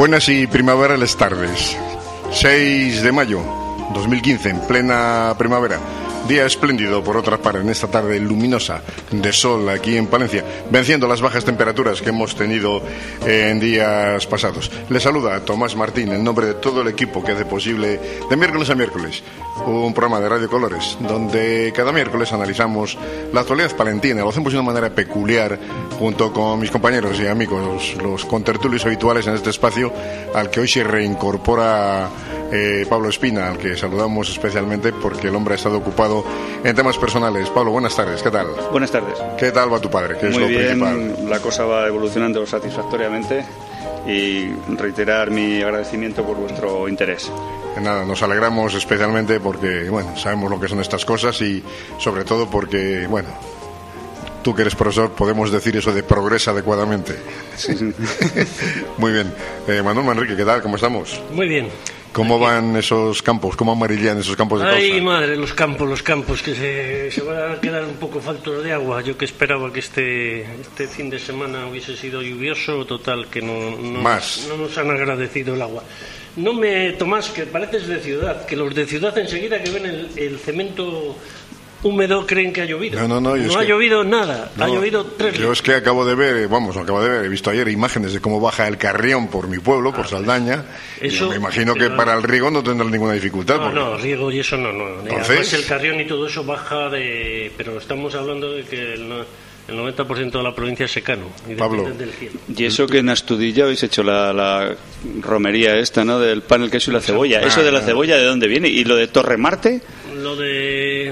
Buenas y primaverales tardes. 6 de mayo 2015, en plena primavera. Día espléndido, por otra parte, en esta tarde luminosa de sol aquí en Palencia, venciendo las bajas temperaturas que hemos tenido en días pasados. Les saluda Tomás Martín, en nombre de todo el equipo que hace posible De Miércoles a Miércoles, un programa de Radio Colores, donde cada miércoles analizamos la actualidad palentina. Lo hacemos de una manera peculiar, junto con mis compañeros y amigos, los contertulios habituales en este espacio, al que hoy se reincorpora Pablo Espina, al que saludamos especialmente porque el hombre ha estado ocupado en temas personales. Pablo, buenas tardes, ¿qué tal? Buenas tardes. ¿Qué tal va tu padre? ¿Qué es lo principal? Muy bien, la cosa va evolucionando satisfactoriamente y reiterar mi agradecimiento por vuestro interés. Nada, nos alegramos especialmente porque, bueno, sabemos lo que son estas cosas y sobre todo porque, bueno, tú que eres profesor, podemos decir eso de progresa adecuadamente. Sí. Muy bien. Manuel Manrique, ¿qué tal? ¿Cómo estamos? Muy bien. ¿Cómo van esos campos? ¿Cómo amarillan esos campos de colza? Ay, madre, los campos que se van a quedar un poco faltos de agua. Yo que esperaba que este fin de semana hubiese sido lluvioso, total, que no nos han agradecido el agua. No me, Tomás, que pareces de ciudad, que los de ciudad enseguida que ven el cemento húmedo creen que ha llovido. No ha llovido nada, ha llovido 3 días. Yo es que acabo de ver, he visto ayer imágenes de cómo baja el Carrión por mi pueblo, por Saldaña. Eso, me imagino que para el riego no tendrá ninguna dificultad. No, riego y eso no. Entonces, además el Carrión y todo eso baja pero estamos hablando de que el 90% de la provincia es secano y Pablo, del cielo. Y eso que en Astudillo habéis hecho la romería esta, ¿no? Del pan, el queso y la cebolla. ¿Eso de la cebolla de dónde viene? ¿Y lo de Torre Marte? Lo de...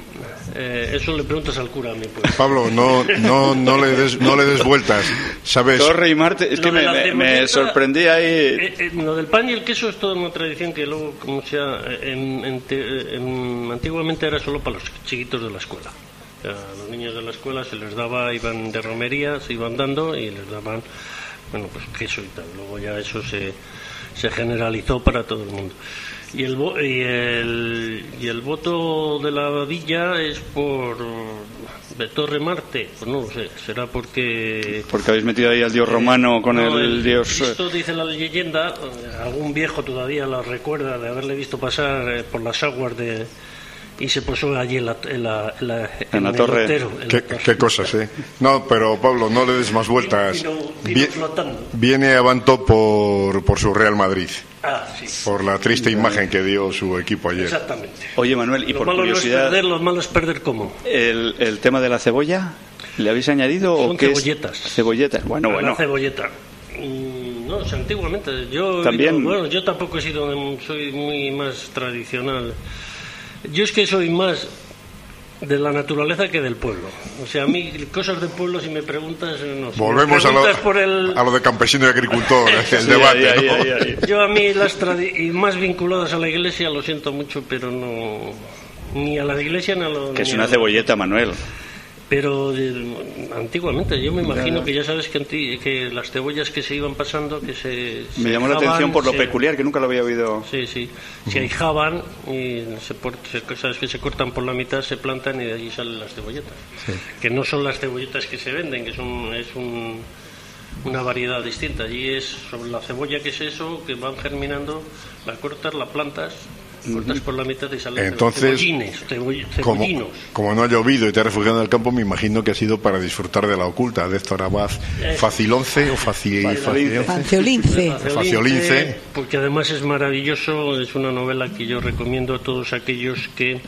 eso le preguntas al cura a mí, pues. Pablo, no le des vueltas, ¿sabes? Torre y Marte, es que me sorprendí ahí. Lo del pan y el queso es toda una tradición que luego, como sea, antiguamente era solo para los chiquitos de la escuela. O sea, a los niños de la escuela se les daba, iban de romería, se iban dando y les daban, bueno, pues queso y tal. Luego ya eso se generalizó para todo el mundo. Y el voto de la villa es por de Torre Marte, pues no lo sé, será porque habéis metido ahí al dios romano con el dios. Esto dice la leyenda, algún viejo todavía la recuerda de haberle visto pasar por las aguas y se posó allí en la torre. Lotero, ¿Qué cosas, eh? No, pero Pablo, no le des más vueltas. Viene Abanto por su Real Madrid. Sí. Por la triste imagen que dio su equipo ayer. Exactamente. Oye, Manuel, y por curiosidad, lo malo es perder ¿cómo? El tema de la cebolla, ¿le habéis añadido? Son o qué cebolletas. Cebolletas, bueno. La cebolleta. No, o sea, antiguamente. Yo tampoco soy muy más tradicional. Yo es que soy más de la naturaleza que del pueblo. O sea, a mí, cosas del pueblo, si me preguntas, no sé. Volvemos a lo de campesino y agricultor, el debate, ¿no? Yo a mí, y más vinculadas a la iglesia, lo siento mucho, pero no. Ni a la iglesia ni a lo. Que es una cebolleta, Manuel. Pero antiguamente, yo me imagino que ya sabes que las cebollas que se iban pasando, me llamó la atención por lo peculiar, que nunca lo había oído. Sí. Se ahijaban y sabes que se cortan por la mitad, se plantan y de allí salen las cebolletas. Sí. Que no son las cebolletas que se venden, que es una variedad distinta. Allí es sobre la cebolla, que es eso, que van germinando, la cortas, la plantas. Cortas por la mitad y salen. Entonces, cebollinos. Como no ha llovido y te has refugiado en el campo, me imagino que ha sido para disfrutar de la oculta de Héctor Abad Facilonce o Faciolince. Porque además es maravilloso, es una novela que yo recomiendo a todos aquellos que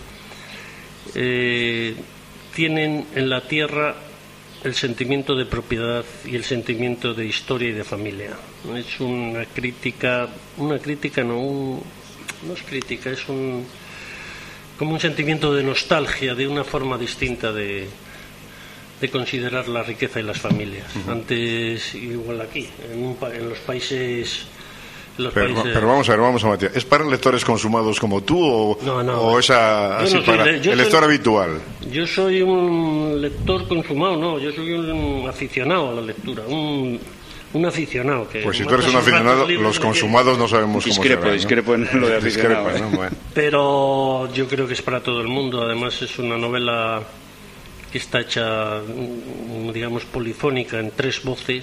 tienen en la tierra el sentimiento de propiedad y el sentimiento de historia y de familia. Es una crítica, no es crítica, es como un sentimiento de nostalgia, de una forma distinta de considerar la riqueza y las familias. Antes, igual aquí, en los países... Pero vamos a ver, Matías, ¿es para lectores consumados como tú o es el lector habitual? Yo soy un lector consumado, yo soy un aficionado a la lectura, un aficionado. Pues si tú eres un aficionado, los consumados no sabemos cómo será, ¿no? Discrepo en lo de aficionado. ¿no? Bueno. Pero yo creo que es para todo el mundo. Además es una novela que está hecha, digamos, polifónica, en 3 voces,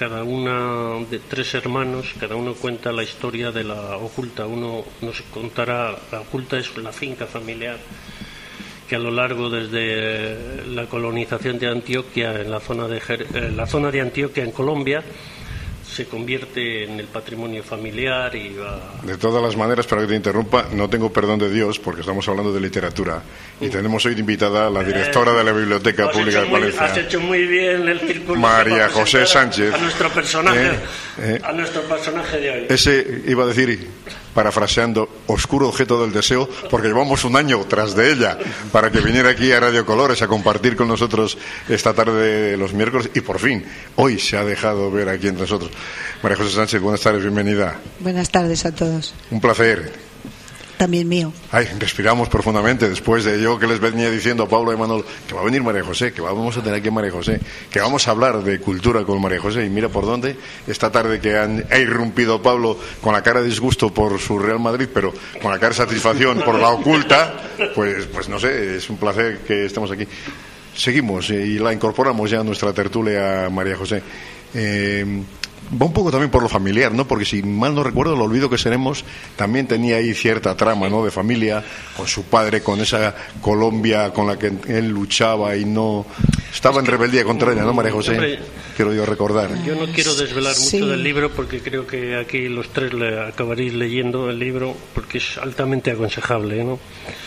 cada una de 3 hermanos, cada uno cuenta la historia de la Oculta. Uno nos contará, la Oculta es la finca familiar que a lo largo desde la colonización de Antioquia en la zona de Antioquia en Colombia se convierte en el patrimonio familiar y va... De todas las maneras, para que te interrumpa, no tengo perdón de Dios porque estamos hablando de literatura y tenemos hoy de invitada a la directora de la Biblioteca Pública de Palencia. Has hecho muy bien el círculo. María José Sánchez. A nuestro personaje de hoy. Ese iba a decir, parafraseando, oscuro objeto del deseo, porque llevamos un año tras de ella para que viniera aquí a Radio Colores a compartir con nosotros esta tarde los miércoles y por fin hoy se ha dejado ver aquí entre nosotros. María José Sánchez, buenas tardes, bienvenida. Buenas tardes a todos. Un placer. También mío. Ay, respiramos profundamente después de yo que les venía diciendo a Pablo y Manuel que va a venir María José, que vamos a tener aquí a María José, que vamos a hablar de cultura con María José. Y mira por dónde, esta tarde que ha irrumpido Pablo con la cara de disgusto por su Real Madrid, pero con la cara de satisfacción por la Oculta, pues no sé, es un placer que estemos aquí. Seguimos y la incorporamos ya a nuestra tertulia, María José. Va un poco también por lo familiar, ¿no? Porque si mal no recuerdo, Lo olvido que seremos también tenía ahí cierta trama, ¿no? De familia, con su padre, con esa Colombia con la que él luchaba y no... Estaba en rebeldía contra ella, ¿no, María José? Hombre, quiero yo recordar. Yo no quiero desvelar mucho del libro porque creo que aquí los 3 acabaréis leyendo el libro porque es altamente aconsejable, ¿no?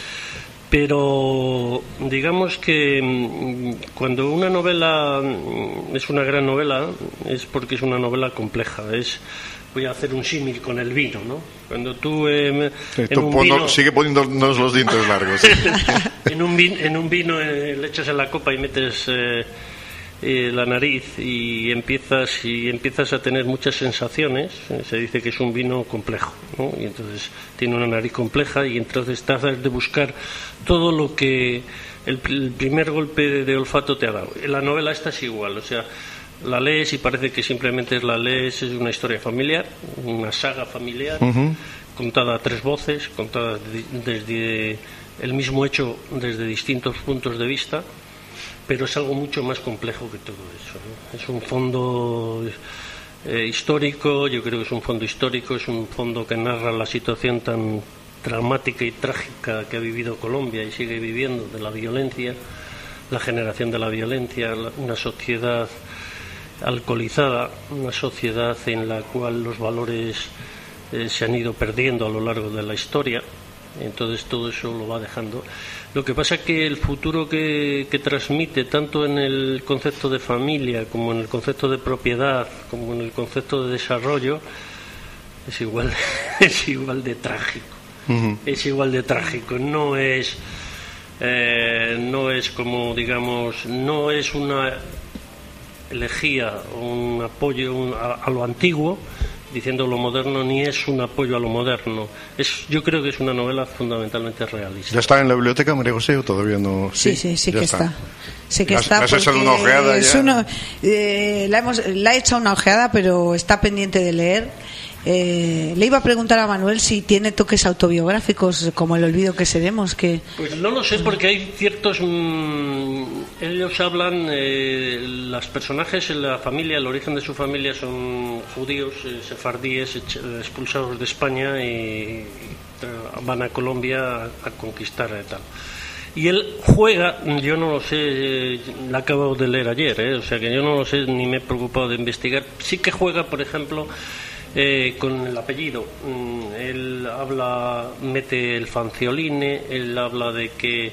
Pero digamos que cuando una novela es una gran novela es porque es una novela compleja. Voy a hacer un símil con el vino, ¿no? Cuando tú sigue poniéndonos los dientes largos. ¿Sí? en un vino le echas en la copa y metes la nariz y empiezas a tener muchas sensaciones. Se dice que es un vino complejo, ¿no? Y entonces tiene una nariz compleja y entonces tratas de buscar todo lo que el primer golpe de olfato te ha dado. En la novela esta es igual, o sea, la lees y parece que simplemente es una historia familiar, una saga familiar, contada a 3 voces, contada desde el mismo hecho desde distintos puntos de vista, pero es algo mucho más complejo que todo eso, ¿no? Es un fondo histórico, yo creo que es un fondo histórico, es un fondo que narra la situación tan dramática y trágica que ha vivido Colombia y sigue viviendo, de la violencia, la generación de la violencia, una sociedad alcoholizada, una sociedad en la cual los valores se han ido perdiendo a lo largo de la historia. Entonces todo eso lo va dejando. Lo que pasa es que el futuro que transmite, tanto en el concepto de familia como en el concepto de propiedad, como en el concepto de desarrollo, es igual de trágico. Es igual de trágico. No es como, digamos, no es una elegía, un apoyo a lo antiguo, diciendo lo moderno, ni es un apoyo a lo moderno. Yo creo que es una novela fundamentalmente realista. ¿Ya está en la biblioteca, María José, o todavía no? Sí que está. Sí que está. ¿Has echado una ojeada ya? La he echado una ojeada, pero está pendiente de leer. Le iba a preguntar a Manuel si tiene toques autobiográficos, como El olvido que seremos. Pues no lo sé, porque hay ciertos... ellos hablan, los personajes en la familia, el origen de su familia son judíos, sefardíes, expulsados de España y van a Colombia a conquistar y tal. Y él juega, yo no lo sé, la acabo de leer ayer, o sea que yo no lo sé ni me he preocupado de investigar. Sí que juega, por ejemplo... con el apellido, él mete el Fancioline, él habla de que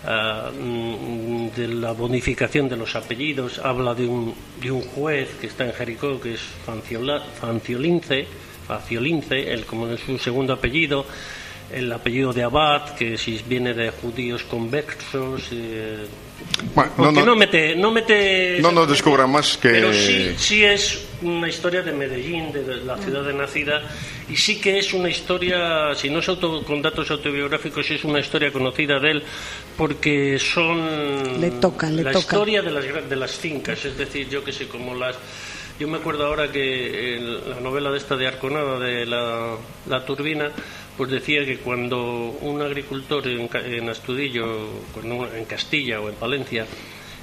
de la bonificación de los apellidos, habla de un juez que está en Jericó que es Faciolince, como es su segundo apellido, el apellido de Abad, que si viene de judíos conversos, no nos descubra más que... Pero sí es una historia de Medellín, de la ciudad de nacida, y sí que es una historia, si no es con datos autobiográficos, sí es una historia conocida de él, porque son historia de las fincas, es decir, yo que sé, yo me acuerdo ahora que en la novela de esta de Arconada, de la Turbina, pues decía que cuando un agricultor en Astudillo, en Castilla o en Palencia,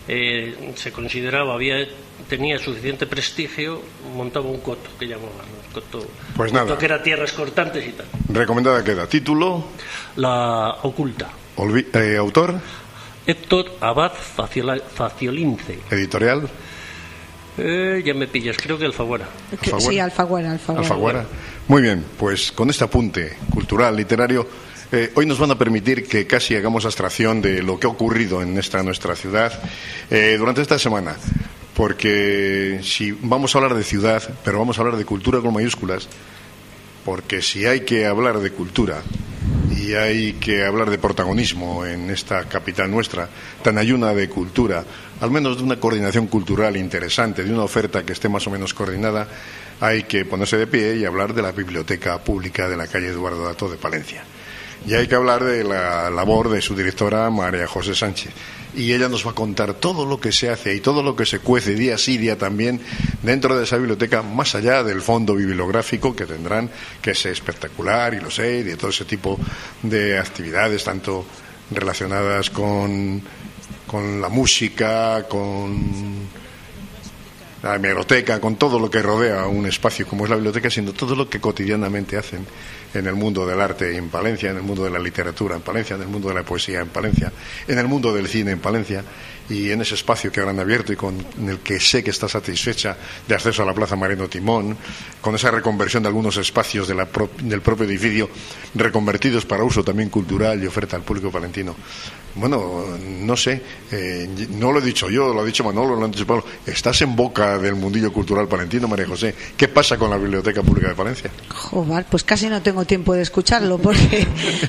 se consideraba, tenía suficiente prestigio, montaba un coto, que llamaban, coto, pues nada, coto que era tierras cortantes y tal. Recomendada queda. Título: La oculta. Autor: Héctor Abad Faciolince. Editorial: ya me pillas, creo que Alfaguara. Sí, Alfaguara. Muy bien, pues con este apunte cultural, literario, hoy nos van a permitir que casi hagamos abstracción de lo que ha ocurrido en nuestra ciudad durante esta semana. Porque si vamos a hablar de ciudad, pero vamos a hablar de cultura con mayúsculas, porque si hay que hablar de cultura y hay que hablar de protagonismo en esta capital nuestra, tan ayuna de cultura, al menos de una coordinación cultural interesante, de una oferta que esté más o menos coordinada, hay que ponerse de pie y hablar de la biblioteca pública de la calle Eduardo Dato de Palencia. Y hay que hablar de la labor de su directora, María José Sánchez. Y ella nos va a contar todo lo que se hace y todo lo que se cuece día sí día también dentro de esa biblioteca, más allá del fondo bibliográfico que tendrán, que es espectacular, y lo sé, y de todo ese tipo de actividades, tanto relacionadas con la música, con la hemeroteca, con todo lo que rodea un espacio como es la biblioteca, sino todo lo que cotidianamente hacen en el mundo del arte en Palencia, en el mundo de la literatura en Palencia, en el mundo de la poesía en Palencia, en el mundo del cine en Palencia, y en ese espacio que ahora han abierto y con el que sé que está satisfecha de acceso a la Plaza Mariano Timón, con esa reconversión de algunos espacios del propio edificio, reconvertidos para uso también cultural y oferta al público palentino. Bueno, no sé, no lo he dicho yo, lo ha dicho Manolo, lo han dicho Pablo. ¿Estás en boca del mundillo cultural palentino, María José? ¿Qué pasa con la Biblioteca Pública de Palencia? Joder, pues casi no tengo tiempo de escucharlo porque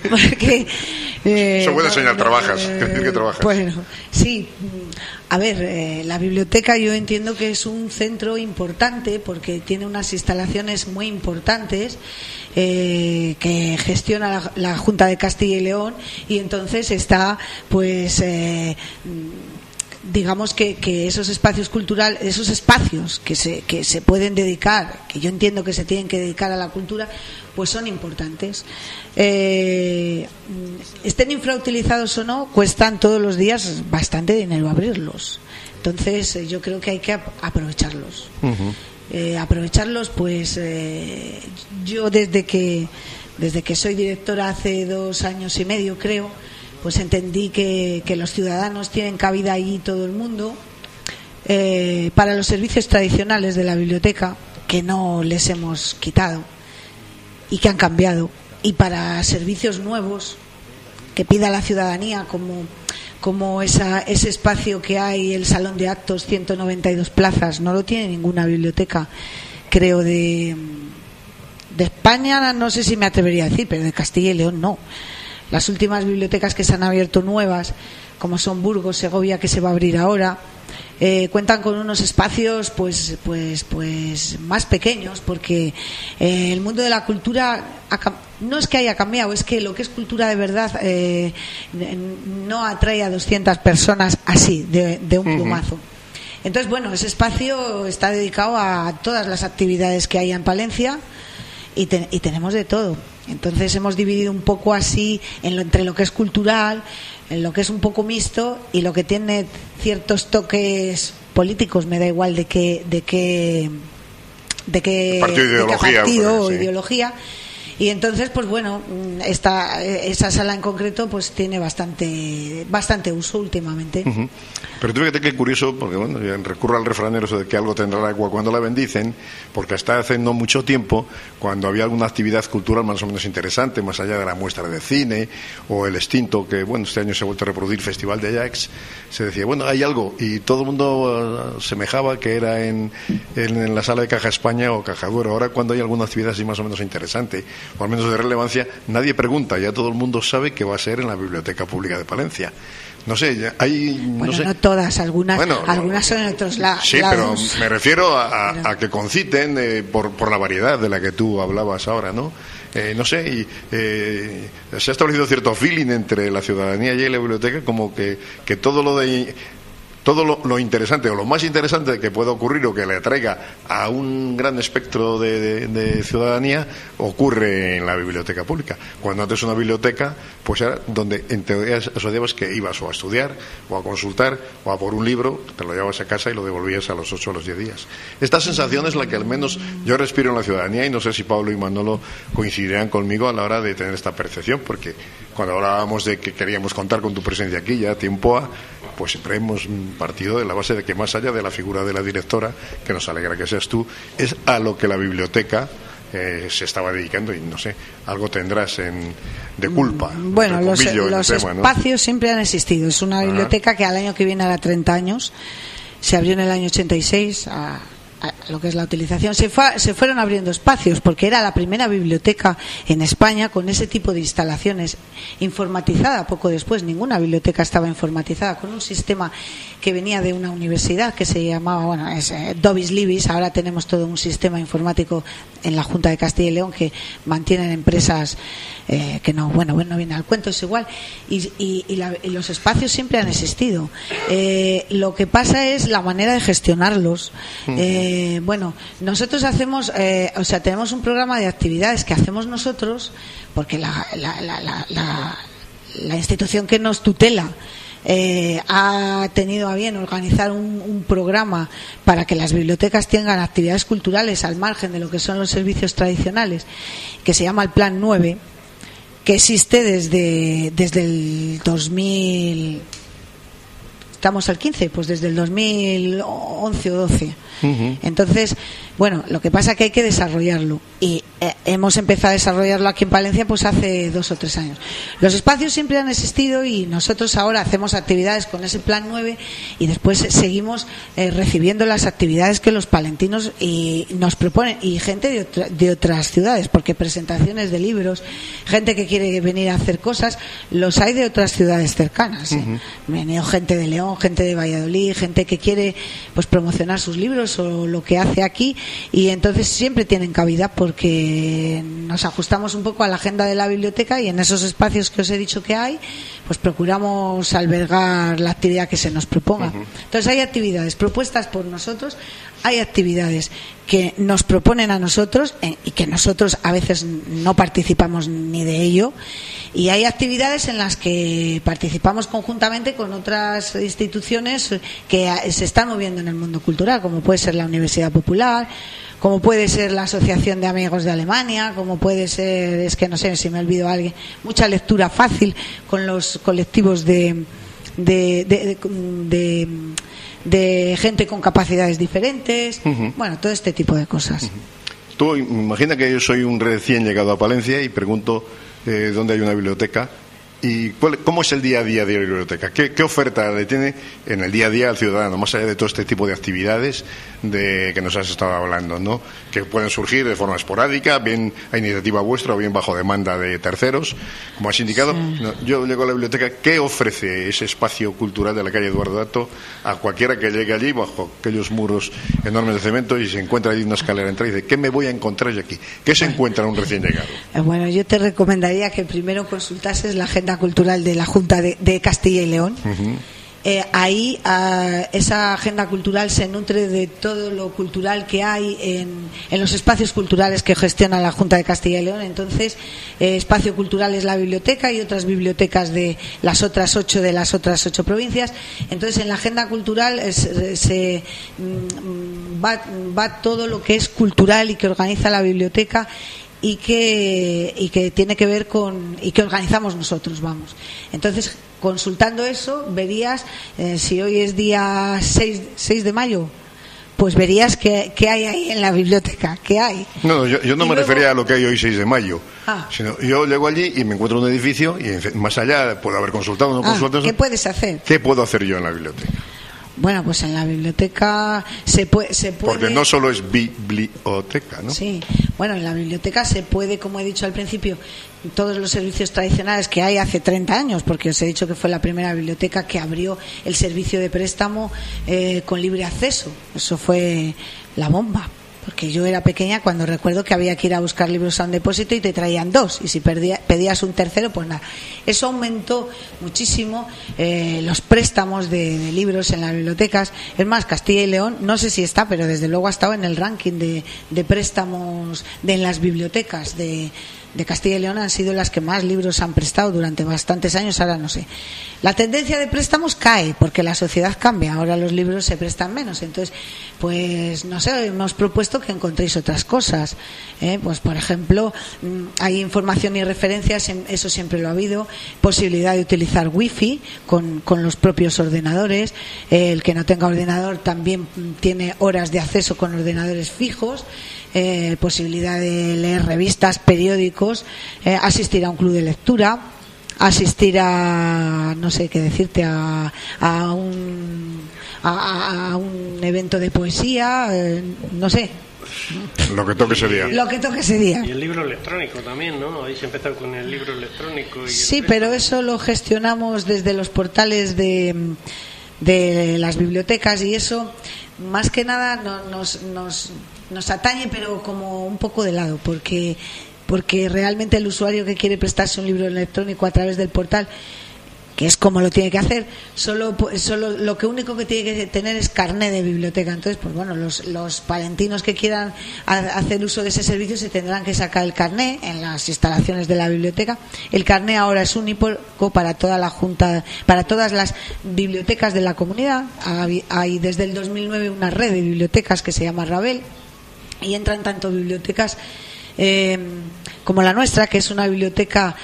eso puede enseñar, trabajas, decir que trabajas. Bueno, sí. A ver, la biblioteca yo entiendo que es un centro importante porque tiene unas instalaciones muy importantes que gestiona la Junta de Castilla y León, y entonces está, pues, digamos que esos espacios culturales, esos espacios que se pueden dedicar, que yo entiendo que se tienen que dedicar a la cultura, pues son importantes. Estén infrautilizados o no, cuestan todos los días bastante dinero abrirlos. Entonces yo creo que hay que aprovecharlos. Uh-huh. Aprovecharlos, pues yo desde que soy directora hace 2 años y medio, creo, pues entendí que los ciudadanos tienen cabida ahí, todo el mundo, para los servicios tradicionales de la biblioteca, que no les hemos quitado y que han cambiado, y para servicios nuevos que pida la ciudadanía, como ese espacio que hay, el salón de actos, 192 plazas, no lo tiene ninguna biblioteca, creo, de España, no sé si me atrevería a decir, pero de Castilla y León no. Las últimas bibliotecas que se han abierto nuevas, como son Burgos, Segovia, que se va a abrir ahora, cuentan con unos espacios pues más pequeños, porque el mundo de la cultura no es que haya cambiado, es que lo que es cultura de verdad no atrae a 200 personas así de un plumazo. Entonces, bueno, ese espacio está dedicado a todas las actividades que hay en Palencia, y tenemos de todo. Entonces hemos dividido un poco así entre lo que es cultural, en lo que es un poco mixto, y lo que tiene ciertos toques políticos, me da igual de qué partido o ideología. Y entonces, pues bueno, esa sala en concreto pues tiene bastante uso últimamente. Uh-huh. Pero tú fíjate qué curioso, porque bueno, recurro al refranero eso de que algo tendrá el agua cuando la bendicen, porque hasta hace no mucho tiempo, cuando había alguna actividad cultural más o menos interesante, más allá de la muestra de cine o el extinto, que bueno, este año se ha vuelto a reproducir, Festival de Ajax, se decía, bueno, hay algo, y todo el mundo semejaba que era en la sala de Caja España o Caja Duero. Ahora, cuando hay alguna actividad así más o menos interesante, o al menos de relevancia, nadie pregunta, ya todo el mundo sabe que va a ser en la Biblioteca Pública de Palencia. No sé, hay... Bueno, no todas, algunas son en otros lados. Sí, pero me refiero a que conciten por la variedad de la que tú hablabas ahora, ¿no? No sé, y se ha establecido cierto feeling entre la ciudadanía y la biblioteca, como que todo lo de todo lo interesante o lo más interesante que pueda ocurrir o que le atraiga a un gran espectro de ciudadanía ocurre en la biblioteca pública. Cuando antes una biblioteca, pues era donde en teoría asociabas que ibas o a estudiar, o a consultar, o a por un libro, te lo llevabas a casa y lo devolvías a los 8 o los 10 días. Esta sensación es la que al menos yo respiro en la ciudadanía, y no sé si Pablo y Manolo coincidirán conmigo a la hora de tener esta percepción, porque cuando hablábamos de que queríamos contar con tu presencia aquí ya tiempo pues siempre hemos partido de la base de que más allá de la figura de la directora, que nos alegra que seas tú, es a lo que la biblioteca se estaba dedicando, y no sé, algo tendrás de culpa. Bueno, los espacios, ¿no?, siempre han existido. Es una biblioteca que al año que viene hará 30 años. Se abrió en el año 86 a lo que es la utilización. Se fueron abriendo espacios porque era la primera biblioteca en España con ese tipo de instalaciones, informatizada. Poco después ninguna biblioteca estaba informatizada, con un sistema que venía de una universidad que se llamaba, Dobis Libis. Ahora tenemos todo un sistema informático en la Junta de Castilla y León que mantienen empresas que no viene al cuento, es igual, y los espacios siempre han existido. Lo que pasa es la manera de gestionarlos. Nosotros hacemos, tenemos un programa de actividades que hacemos nosotros, porque la institución que nos tutela ha tenido a bien organizar un programa para que las bibliotecas tengan actividades culturales al margen de lo que son los servicios tradicionales, que se llama el Plan 9, que existe desde el 2000. Estamos al 15, pues desde el 2011 o 12. Entonces, lo que pasa es que hay que desarrollarlo, y hemos empezado a desarrollarlo aquí en Palencia pues hace 2 o 3 años. Los espacios siempre han existido y nosotros ahora hacemos actividades con ese Plan 9, y después seguimos recibiendo las actividades que los palentinos nos proponen, y gente de otras ciudades, porque presentaciones de libros, gente que quiere venir a hacer cosas, los hay de otras ciudades cercanas. Venido gente de León, gente de Valladolid, gente que quiere pues promocionar sus libros o lo que hace aquí, y entonces siempre tienen cabida porque nos ajustamos un poco a la agenda de la biblioteca, y en esos espacios que os he dicho que hay, pues procuramos albergar la actividad que se nos proponga. Entonces hay actividades propuestas por nosotros, hay actividades que nos proponen a nosotros y que nosotros a veces no participamos ni de ello, y hay actividades en las que participamos conjuntamente con otras instituciones que se están moviendo en el mundo cultural, como puede ser la Universidad Popular, como puede ser la Asociación de Amigos de Alemania, como puede ser, es que no sé si me olvido alguien, mucha lectura fácil con los colectivos de gente con capacidades diferentes, todo este tipo de cosas. Tú imagina que yo soy un recién llegado a Palencia y pregunto dónde hay una biblioteca y cómo es el día a día de la biblioteca, qué oferta le tiene en el día a día al ciudadano, más allá de todo este tipo de actividades de que nos has estado hablando, ¿no?, que pueden surgir de forma esporádica, bien a iniciativa vuestra o bien bajo demanda de terceros, como has indicado. Yo llego a la biblioteca, ¿qué ofrece ese espacio cultural de la calle Eduardo Dato a cualquiera que llegue allí bajo aquellos muros enormes de cemento y se encuentra allí una escalera entrada y dice, ¿qué me voy a encontrar yo aquí? ¿Qué se encuentra un recién llegado? Yo te recomendaría que primero consultases la agenda cultural de la Junta de Castilla y León. Ahí esa agenda cultural se nutre de todo lo cultural que hay en los espacios culturales que gestiona la Junta de Castilla y León. Entonces, espacio cultural es la biblioteca y otras bibliotecas de las otras 8 provincias. Entonces, en la agenda cultural va todo lo que es cultural y que organiza la biblioteca y que tiene que ver con y que organizamos nosotros, Entonces, consultando eso, verías, si hoy es día 6 de mayo, pues verías qué hay ahí en la biblioteca, qué hay. No, yo no me refería a lo que hay hoy 6 de mayo, sino yo llego allí y me encuentro un edificio y más allá puedo haber consultado o no consultado. ¿Qué puedes hacer? ¿Qué puedo hacer yo en la biblioteca? Pues en la biblioteca se puede... Porque no solo es biblioteca, ¿no? Sí, en la biblioteca se puede, como he dicho al principio, todos los servicios tradicionales que hay hace 30 años, porque os he dicho que fue la primera biblioteca que abrió el servicio de préstamo con libre acceso. Eso fue la bomba. Porque yo era pequeña cuando recuerdo que había que ir a buscar libros a un depósito y te traían 2, y si pedías un tercero, pues nada. Eso aumentó muchísimo los préstamos de libros en las bibliotecas. Es más, Castilla y León, no sé si está, pero desde luego ha estado en el ranking de préstamos en las bibliotecas de Castilla y León. Han sido las que más libros han prestado durante bastantes años, ahora no sé. La tendencia de préstamos cae porque la sociedad cambia, ahora los libros se prestan menos, entonces pues no sé, hemos propuesto que encontréis otras cosas, pues por ejemplo hay información y referencias, eso siempre lo ha habido, posibilidad de utilizar wifi con los propios ordenadores, el que no tenga ordenador también tiene horas de acceso con ordenadores fijos, posibilidad de leer revistas, periódicos, asistir a un club de lectura, asistir a, no sé qué decirte, a un evento de poesía, no sé. Lo que toque ese día. Lo que toque ese día. Y el libro electrónico también, ¿no? Habéis empezado con el libro electrónico. Y sí, pero eso lo gestionamos desde los portales de las bibliotecas, y eso más que nada nos atañe, pero como un poco de lado, porque realmente el usuario que quiere prestarse un libro electrónico a través del portal, que es como lo tiene que hacer, solo lo que único que tiene que tener es carné de biblioteca. Entonces, pues bueno, los palentinos que quieran hacer uso de ese servicio se tendrán que sacar el carné en las instalaciones de la biblioteca. El carné ahora es único para toda la junta, para todas las bibliotecas de la comunidad. Hay desde el 2009 una red de bibliotecas que se llama Rabel, y entran tanto bibliotecas como la nuestra, que es una biblioteca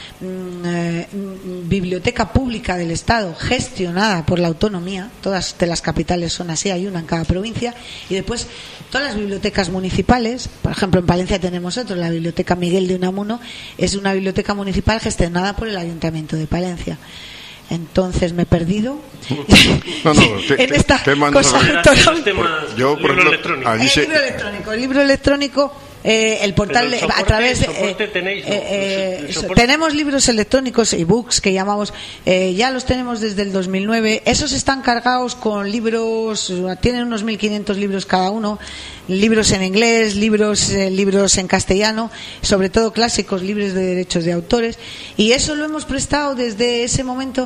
pública del Estado, gestionada por la autonomía. Todas de las capitales son así, hay una en cada provincia, y después todas las bibliotecas municipales. Por ejemplo, en Palencia tenemos la Biblioteca Miguel de Unamuno, es una biblioteca municipal gestionada por el Ayuntamiento de Palencia. Entonces me he perdido en esta cosa autonómica. Yo, por ejemplo, el libro electrónico, el portal a través tenemos libros electrónicos, ebooks que llamamos, ya los tenemos desde el 2009. Esos están cargados con libros, tienen unos 1.500 libros cada uno, libros en inglés, libros en castellano, sobre todo clásicos libres de derechos de autores, y eso lo hemos prestado desde ese momento.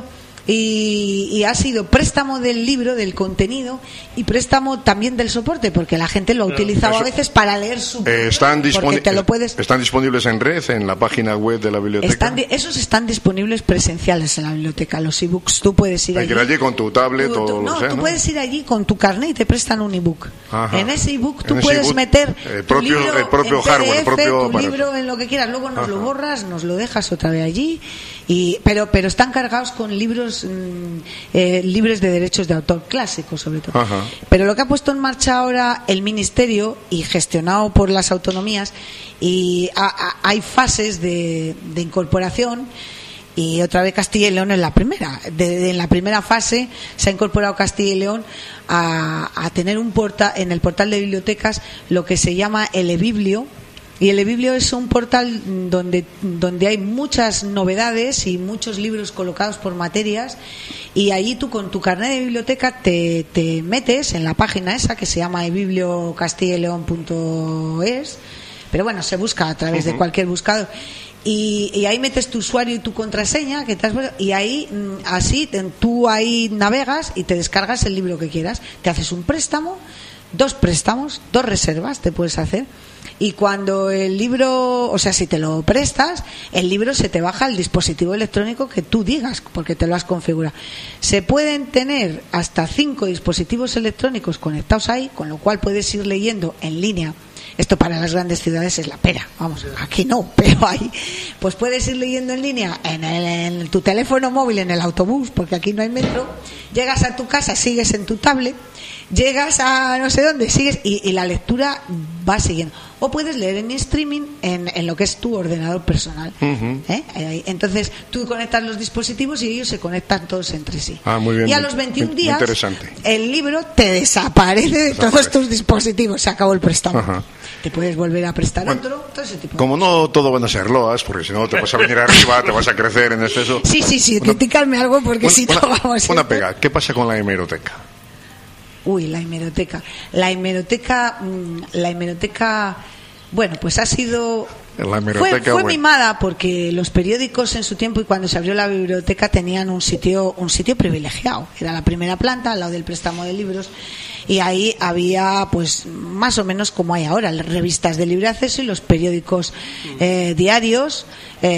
Y ha sido préstamo del libro, del contenido, y préstamo también del soporte, porque la gente lo ha utilizado a veces para leer su ¿Están disponibles en red, en la página web de la biblioteca? Esos están disponibles presenciales en la biblioteca, los ebooks. Tú puedes ir allí. Hay que ir allí con tu tablet tú puedes ir allí con tu carnet y te prestan un ebook. En ese ebook tú puedes meter el propio hardware, tu libro en lo que quieras. Luego nos lo borras, nos lo dejas otra vez allí. Pero están cargados con libros libres de derechos de autor, clásicos sobre todo. Pero lo que ha puesto en marcha ahora el Ministerio, y gestionado por las autonomías, y hay fases de incorporación, y otra vez Castilla y León es la primera. En la primera fase se ha incorporado Castilla y León a tener en el portal de bibliotecas lo que se llama el eBiblio. Y el eBiblio es un portal donde hay muchas novedades y muchos libros colocados por materias, y allí tú con tu carnet de biblioteca te metes en la página esa que se llama ebibliocastillaleon.es, pero bueno, se busca a través de cualquier buscador, y ahí metes tu usuario y tu contraseña y ahí así tú ahí navegas y te descargas el libro que quieras, te haces un préstamo, 2 préstamos, 2 reservas te puedes hacer. Y cuando el libro, o sea, si te lo prestas, el libro se te baja al dispositivo electrónico que tú digas, porque te lo has configurado. Se pueden tener hasta 5 dispositivos electrónicos conectados ahí, con lo cual puedes ir leyendo en línea. Esto para las grandes ciudades es la pera, vamos, aquí no, pero ahí pues puedes ir leyendo en línea en tu teléfono móvil, en el autobús, porque aquí no hay metro. Llegas a tu casa, sigues en tu tablet, llegas a no sé dónde, sigues y la lectura va siguiendo. O puedes leer en streaming en lo que es tu ordenador personal. Entonces tú conectas los dispositivos y ellos se conectan todos entre sí. Muy bien, y a los 21 días el libro te desaparece de todos tus dispositivos. Se acabó el préstamo. Te puedes volver a prestar otro, todo ese tipo. Como no todo van a ser loas, porque si no te vas a venir arriba, te vas a crecer en exceso. Sí, criticarme algo, porque si no vamos. Una pega, ¿qué pasa con la hemeroteca? La hemeroteca. La hemeroteca, bueno, pues ha sido... Fue mimada porque los periódicos en su tiempo y cuando se abrió la biblioteca tenían un sitio privilegiado. Era la primera planta al lado del préstamo de libros y ahí había pues más o menos como hay ahora, las revistas de libre acceso y los periódicos diarios,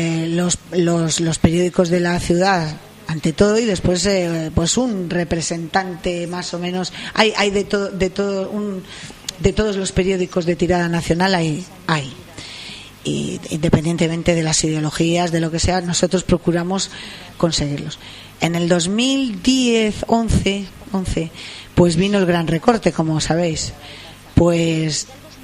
los periódicos de la ciudad ante todo y después pues un representante más o menos hay de todos los periódicos de tirada nacional hay. Y independientemente de las ideologías, de lo que sea, nosotros procuramos conseguirlos. En el 2010-11, pues vino el gran recorte, como sabéis. Pues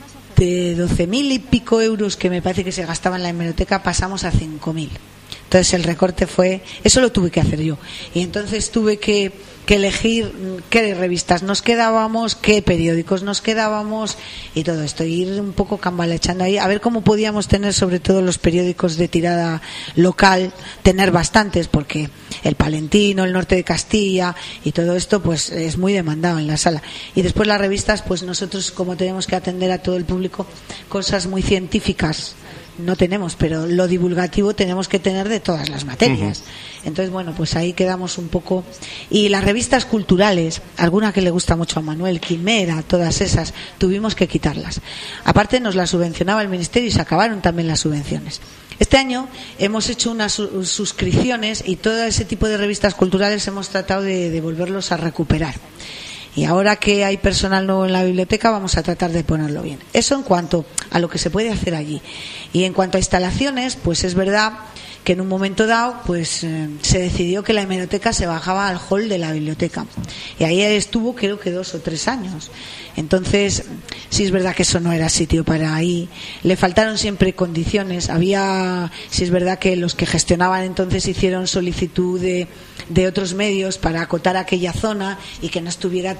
de 12.000 y pico euros que me parece que se gastaba en la hemeroteca pasamos a 5.000. Entonces el recorte eso lo tuve que hacer yo. Y entonces tuve que elegir qué revistas nos quedábamos, qué periódicos nos quedábamos y todo esto, ir un poco cambalechando ahí a ver cómo podíamos tener sobre todo los periódicos de tirada local, tener bastantes porque el Palentino, el Norte de Castilla y todo esto pues es muy demandado en la sala. Y después las revistas, pues nosotros como tenemos que atender a todo el público, cosas muy científicas no tenemos, pero lo divulgativo tenemos que tener de todas las materias. Entonces, bueno, pues ahí quedamos un poco. Y las revistas culturales, alguna que le gusta mucho a Manuel, Quimera, todas esas, tuvimos que quitarlas. Aparte nos las subvencionaba el Ministerio y se acabaron también las subvenciones. Este año hemos hecho unas suscripciones y todo ese tipo de revistas culturales hemos tratado de volverlos a recuperar. Y ahora que hay personal nuevo en la biblioteca vamos a tratar de ponerlo bien. Eso en cuanto a lo que se puede hacer allí. Y en cuanto a instalaciones, pues es verdad que en un momento dado pues se decidió que la hemeroteca se bajaba al hall de la biblioteca. Y ahí estuvo creo que 2 o 3 años. Entonces, sí es verdad que eso no era sitio para ahí. Le faltaron siempre condiciones. Sí es verdad que los que gestionaban entonces hicieron solicitud de otros medios para acotar aquella zona y que no estuviera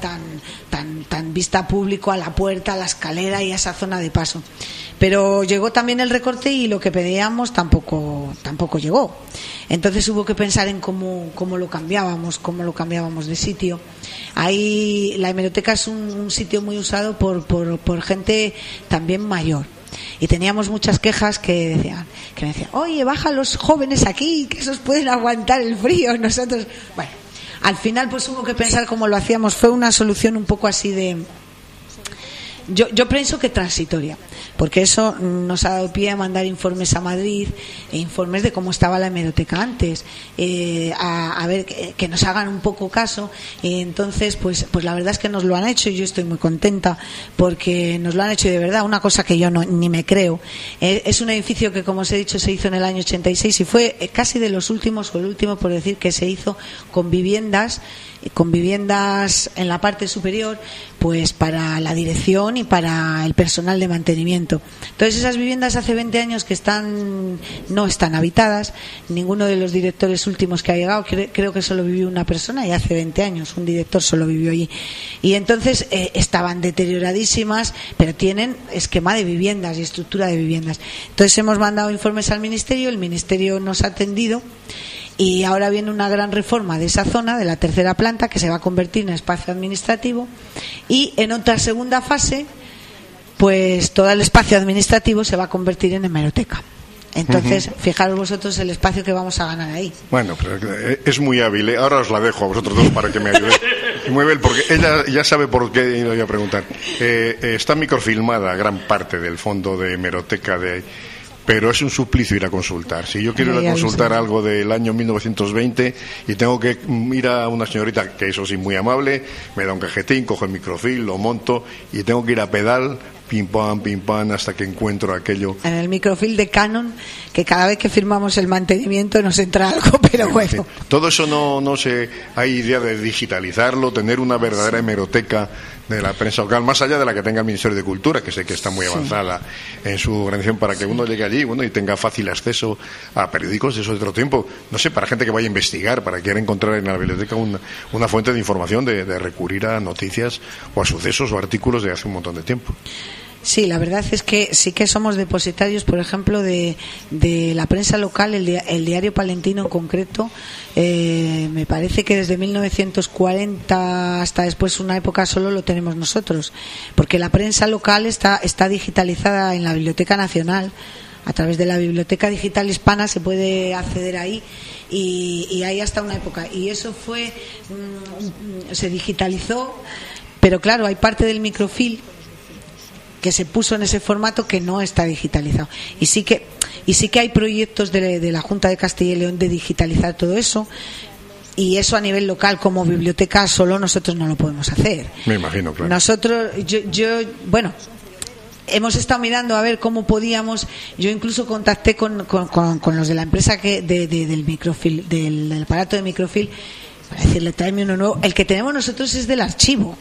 tan vista a público a la puerta, a la escalera y a esa zona de paso. Pero llegó también el recorte y lo que pedíamos tampoco llegó. Entonces hubo que pensar en cómo lo cambiábamos de sitio. Ahí la hemeroteca es un sitio muy usado por gente también mayor. Y teníamos muchas quejas que me decían, oye, baja los jóvenes aquí, que esos pueden aguantar el frío. Nosotros, bueno, al final pues hubo que pensar cómo lo hacíamos. Fue una solución un poco así de... Yo pienso que transitoria, porque eso nos ha dado pie a mandar informes a Madrid, informes de cómo estaba la hemeroteca antes, a ver que nos hagan un poco caso. Y entonces pues la verdad es que nos lo han hecho y yo estoy muy contenta porque nos lo han hecho y de verdad, una cosa que yo ni me creo. Es un edificio que, como os he dicho, se hizo en el año 86 y fue casi de los últimos, o el último por decir, que se hizo con viviendas en la parte superior, pues para la dirección y para el personal de mantenimiento. Entonces esas viviendas hace 20 años que no están habitadas. Ninguno de los directores últimos que ha llegado, creo que solo vivió una persona y hace 20 años un director solo vivió allí. Y entonces estaban deterioradísimas, pero tienen esquema de viviendas y estructura de viviendas. Entonces hemos mandado informes al Ministerio, el Ministerio nos ha atendido. Y ahora viene una gran reforma de esa zona, de la tercera planta, que se va a convertir en espacio administrativo. Y en otra segunda fase, pues todo el espacio administrativo se va a convertir en hemeroteca. Entonces, fijaros vosotros el espacio que vamos a ganar ahí. Bueno, pero es muy hábil, ¿eh? Ahora os la dejo a vosotros dos para que me ayudéis. Muy bien, porque ella ya sabe por qué iba a preguntar. Está microfilmada gran parte del fondo de hemeroteca de ahí. Pero es un suplicio ir a consultar. Si yo quiero ir a consultar algo del año 1920 y tengo que ir a una señorita, que eso sí, muy amable, me da un cajetín, cojo el microfilm, lo monto y tengo que ir a pedal, pim pam, hasta que encuentro aquello. En el microfilm de Canon, que cada vez que firmamos el mantenimiento nos entra algo, pero bueno. Sí. Todo eso no se... Hay idea de digitalizarlo, tener una verdadera hemeroteca de la prensa local, más allá de la que tenga el Ministerio de Cultura, que sé que está muy avanzada en su organización, para que uno llegue allí y tenga fácil acceso a periódicos de eso de otro tiempo. No sé, para gente que vaya a investigar, para que quiera encontrar en la biblioteca una fuente de información, de recurrir a noticias o a sucesos o artículos de hace un montón de tiempo. Sí, la verdad es que sí que somos depositarios, por ejemplo, de la prensa local, el diario palentino en concreto. Me parece que desde 1940 hasta después una época solo lo tenemos nosotros, porque la prensa local está digitalizada en la Biblioteca Nacional. A través de la Biblioteca Digital Hispana se puede acceder ahí y hay hasta una época. Y eso se digitalizó, pero claro, hay parte del microfilm que se puso en ese formato que no está digitalizado. Y sí que hay proyectos de la Junta de Castilla y León de digitalizar todo eso. Y eso a nivel local como biblioteca solo nosotros no lo podemos hacer. Me imagino, claro. Nosotros, bueno, hemos estado mirando a ver cómo podíamos. Yo incluso contacté con los de la empresa del microfilm, del aparato de microfilm, para decirle, tráeme uno nuevo. El que tenemos nosotros es del archivo.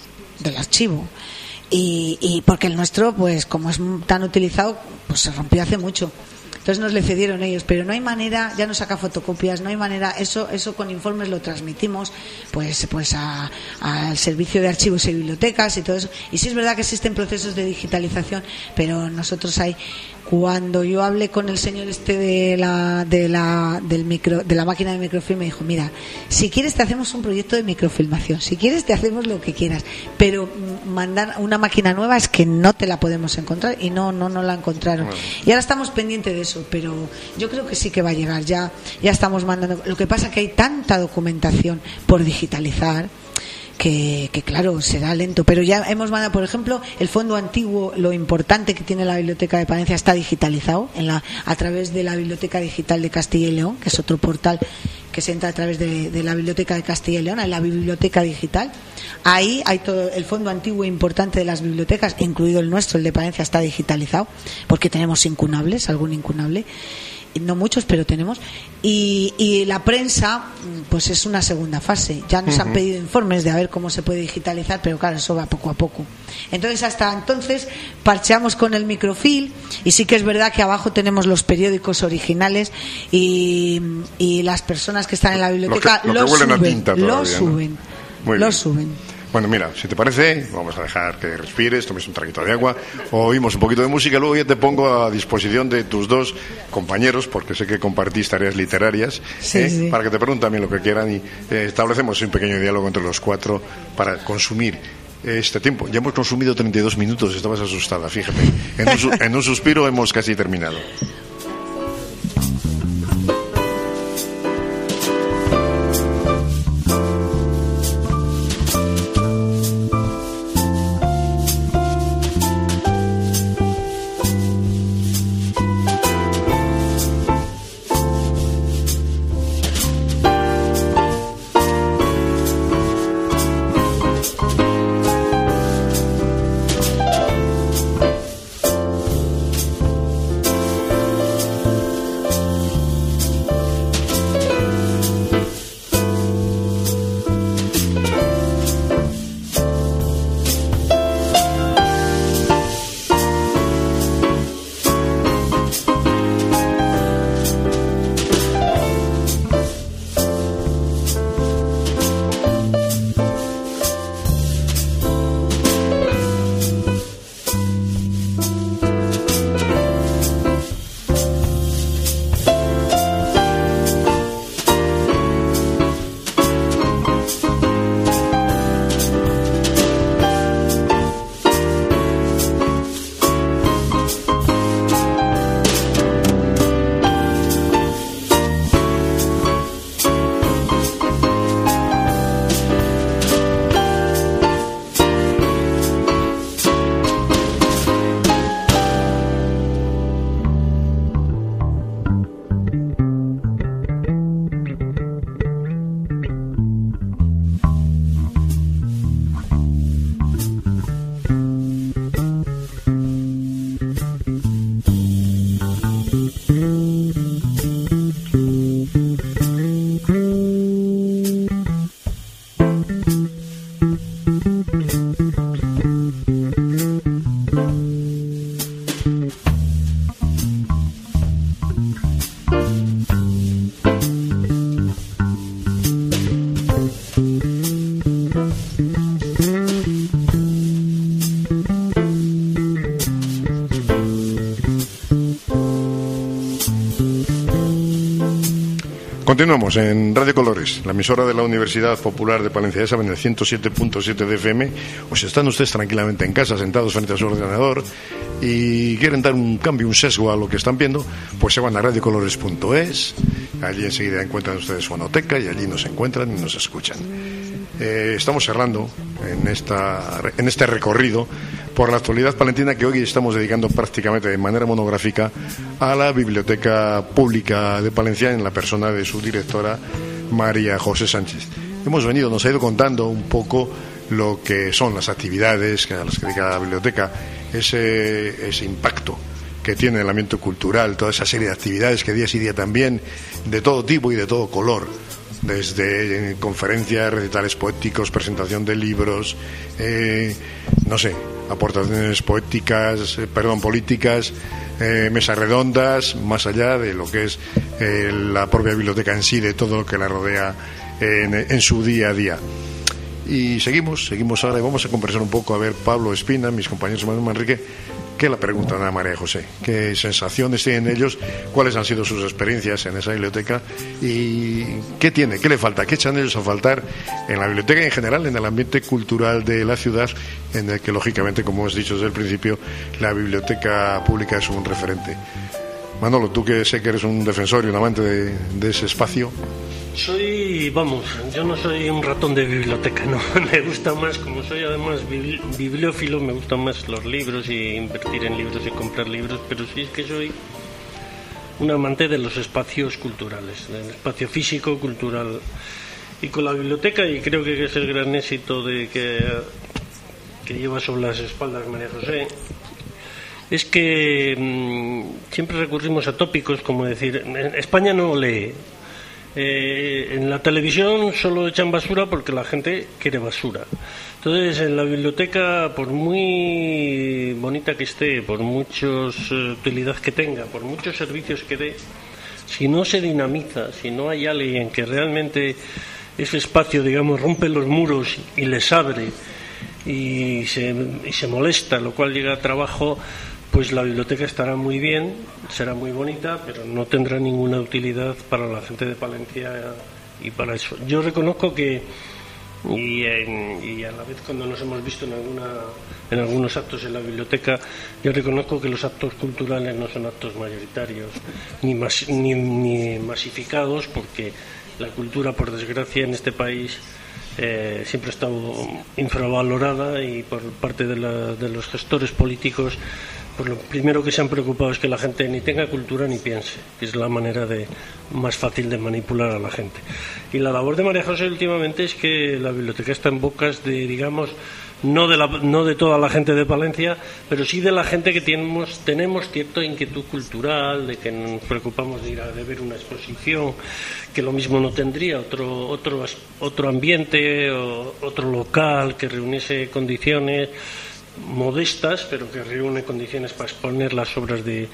Y porque el nuestro, pues como es tan utilizado, pues se rompió hace mucho. Entonces nos le cedieron ellos, pero no hay manera, ya no saca fotocopias, no hay manera, eso con informes lo transmitimos pues al servicio de archivos y bibliotecas y todo eso. Y sí es verdad que existen procesos de digitalización, pero nosotros cuando yo hablé con el señor de la máquina de microfilm, me dijo, mira, si quieres te hacemos un proyecto de microfilmación, si quieres te hacemos lo que quieras, pero mandar una máquina nueva es que no te la podemos encontrar, y no la encontraron. Y ahora estamos pendientes de eso, pero yo creo que sí que va a llegar, ya estamos mandando. Lo que pasa es que hay tanta documentación por digitalizar que claro, será lento, pero ya hemos mandado, por ejemplo, el fondo antiguo, lo importante que tiene la Biblioteca de Palencia, está digitalizado a través de la Biblioteca Digital de Castilla y León, que es otro portal que se entra a través de la Biblioteca de Castilla y León, en la Biblioteca Digital. Ahí hay todo el fondo antiguo importante de las bibliotecas, incluido el nuestro, el de Palencia, está digitalizado, porque tenemos incunables, algún incunable. No muchos, pero tenemos. Y la prensa, pues es una segunda fase. Ya nos han pedido informes de a ver cómo se puede digitalizar, pero claro, eso va poco a poco. Entonces, hasta entonces, parcheamos con el microfilm, y sí que es verdad que abajo tenemos los periódicos originales y las personas que están en la biblioteca lo suben. Bueno, mira, si te parece, vamos a dejar que respires, tomes un traguito de agua, oímos un poquito de música, luego ya te pongo a disposición de tus dos compañeros, porque sé que compartís tareas literarias, sí. Para que te pregunten también lo que quieran, y establecemos un pequeño diálogo entre los cuatro para consumir este tiempo. Ya hemos consumido 32 minutos, estabas asustada, fíjate. En un suspiro hemos casi terminado. Continuamos en Radio Colores, la emisora de la Universidad Popular de Palencia. Ya saben, el 107.7 de FM. O si están ustedes tranquilamente en casa, sentados frente a su ordenador y quieren dar un cambio, un sesgo a lo que están viendo, pues se van a radiocolores.es. Allí enseguida encuentran ustedes fonoteca y allí nos encuentran y nos escuchan. Estamos cerrando en este recorrido por la actualidad palentina, que hoy estamos dedicando prácticamente de manera monográfica a la Biblioteca Pública de Palencia, en la persona de su directora, María José Sánchez. Nos ha ido contando un poco lo que son las actividades a las que dedica la biblioteca, ese impacto que tiene el ambiente cultural, toda esa serie de actividades que día sí día también, de todo tipo y de todo color, desde conferencias, recitales poéticos, presentación de libros, aportaciones políticas, mesas redondas, más allá de lo que es la propia biblioteca en sí, de todo lo que la rodea en su día a día. Y seguimos ahora y vamos a conversar un poco, a ver, Pablo Espina, mis compañeros Manuel Manrique, ¿qué le preguntan a María José? ¿Qué sensaciones tienen ellos? ¿Cuáles han sido sus experiencias en esa biblioteca? ¿Y qué tiene? ¿Qué le falta? ¿Qué echan ellos a faltar en la biblioteca y en general en el ambiente cultural de la ciudad, en el que, lógicamente, como hemos dicho desde el principio, la biblioteca pública es un referente? Manolo, tú que sé que eres un defensor y un amante de ese espacio. Yo no soy un ratón de biblioteca, no. Me gusta más, como soy además bibliófilo, me gustan más los libros y invertir en libros y comprar libros, pero sí es que soy un amante de los espacios culturales, del espacio físico, cultural. Y con la biblioteca, y creo que es el gran éxito que lleva sobre las espaldas María José, es que siempre recurrimos a tópicos como decir, España no lee. En la televisión solo echan basura porque la gente quiere basura. Entonces, en la biblioteca, por muy bonita que esté, por mucha utilidad que tenga, por muchos servicios que dé, si no se dinamiza, si no hay alguien que realmente ese espacio, digamos, rompe los muros y les abre y se molesta, lo cual llega a trabajo, pues la biblioteca estará muy bien, será muy bonita, pero no tendrá ninguna utilidad para la gente de Palencia y para eso. Yo reconozco que, y a la vez cuando nos hemos visto en algunos actos en la biblioteca, yo reconozco que los actos culturales no son actos mayoritarios ni masificados, porque la cultura, por desgracia, en este país siempre ha estado infravalorada, y por parte de los gestores políticos, pues lo primero que se han preocupado es que la gente ni tenga cultura ni piense, que es la manera más fácil de manipular a la gente. Y la labor de María José últimamente es que la biblioteca está en bocas de, digamos, no de toda la gente de Palencia, pero sí de la gente que tenemos cierta inquietud cultural, de que nos preocupamos de ir a ver una exposición, que lo mismo no tendría otro ambiente o otro local que reuniese condiciones modestas, pero que reúne condiciones para exponer las obras de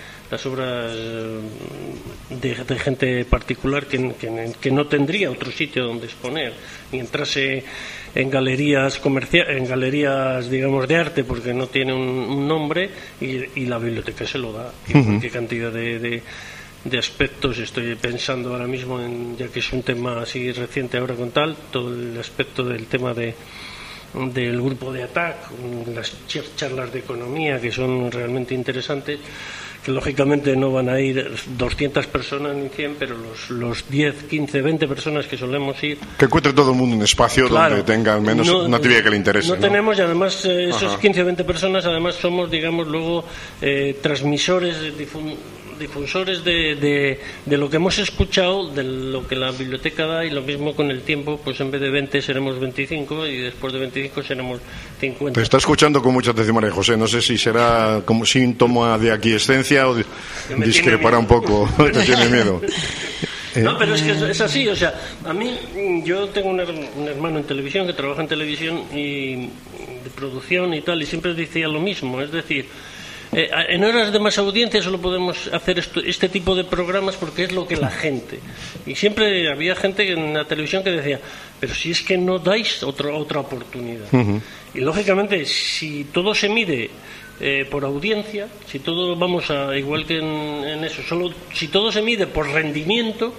gente particular que no tendría otro sitio donde exponer, ni entrase en galerías digamos de arte, porque no tiene un nombre, y la biblioteca se lo da. Y qué cantidad de aspectos estoy pensando ahora mismo, ya que es un tema así reciente ahora con todo el aspecto del tema del grupo de ATAC, las charlas de economía, que son realmente interesantes, que lógicamente no van a ir 200 personas ni 100, pero los 10, 15, 20 personas que solemos ir, que encuentre todo el mundo un espacio, claro, donde tenga al menos una actividad que le interese. No tenemos, y además esos 15 o 20 personas además somos, digamos, luego transmisores, difusores de lo que hemos escuchado, de lo que la biblioteca da, y lo mismo con el tiempo, pues en vez de 20 seremos 25 y después de 25 seremos 50. Te está escuchando con mucha atención María José, no sé si será como síntoma de aquiescencia o discrepará un poco, te tiene miedo. No, pero es que es así, o sea, a mí, yo tengo un hermano en televisión que trabaja en televisión y de producción y tal, y siempre decía lo mismo, es decir, en horas de más audiencia solo podemos hacer este tipo de programas porque es lo que la gente. Y siempre había gente en la televisión que decía, pero si es que no dais otra oportunidad. Y lógicamente, si todo se mide por audiencia, si todo igual que en eso, si todo se mide por rendimiento,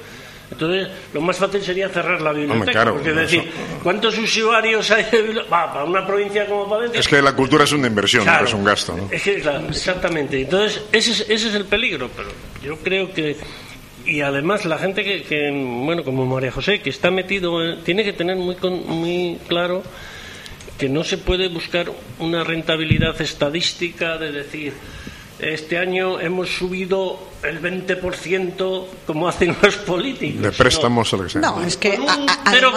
Entonces, lo más fácil sería cerrar la biblioteca. Hombre, claro, porque es decir, ¿cuántos usuarios hay de biblioteca? Para una provincia como Palencia. Es que la cultura es una inversión, claro, no es un gasto, ¿no? Es que, claro, exactamente. Entonces, ese es el peligro. Pero yo creo que. Y además, la gente que bueno, como María José, que está metido, tiene que tener muy claro que no se puede buscar una rentabilidad estadística de decir. Este año hemos subido el 20% como hacen los políticos. De préstamos o lo que sea. No, es que con un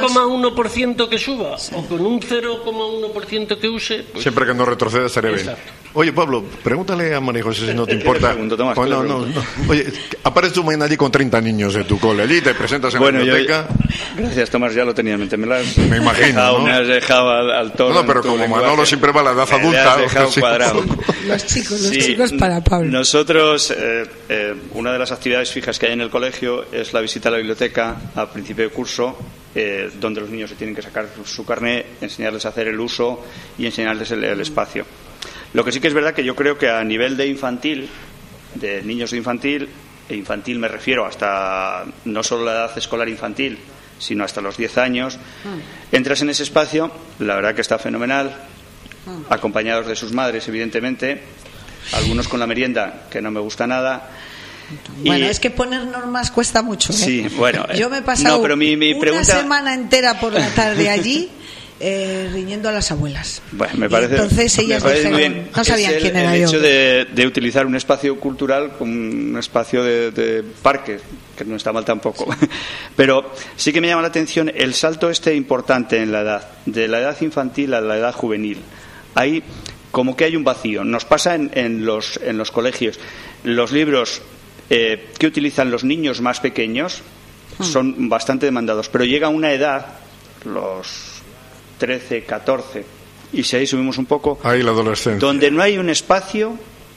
0,1% que suba o con un 0,1% que use. Pues, siempre que no retroceda estaría bien. Oye, Pablo, pregúntale a María José si no te importa. Pregunto, Tomás, no. Oye, apareces tú mañana allí con 30 niños de tu cole allí, te presentas en la biblioteca. Gracias, Tomás, ya lo tenía en mente. Me imagino, ¿no? Me has dejado al toro. No, pero como Manolo siempre va a la edad adulta. Me has dejado cuadrado. Los chicos para Pablo. Nosotros, una de las actividades fijas que hay en el colegio es la visita a la biblioteca a principio de curso, donde los niños se tienen que sacar su carné, enseñarles a hacer el uso y enseñarles el espacio. Lo que sí que es verdad que yo creo que a nivel de infantil, de niños de infantil, e infantil me refiero hasta no solo la edad escolar infantil, sino hasta los 10 años, entras en ese espacio, la verdad que está fenomenal, acompañados de sus madres, evidentemente, algunos con la merienda, que no me gusta nada. Bueno, es que poner normas cuesta mucho, ¿eh? Sí, bueno. Yo me he pasado mi pregunta... una semana entera por la tarde allí riñendo a las abuelas. Bueno, me parece, entonces ellas dijeron, no sabían quién era yo. El hecho de utilizar un espacio cultural como un espacio de parque, que no está mal tampoco. Pero sí que me llama la atención el salto importante en la edad, de la edad infantil a la edad juvenil. Ahí como que hay un vacío. Nos pasa en los colegios. Los libros que utilizan los niños más pequeños son bastante demandados, pero llega una edad, los 13, 14, y si ahí subimos un poco, ahí la adolescencia, donde no hay un espacio,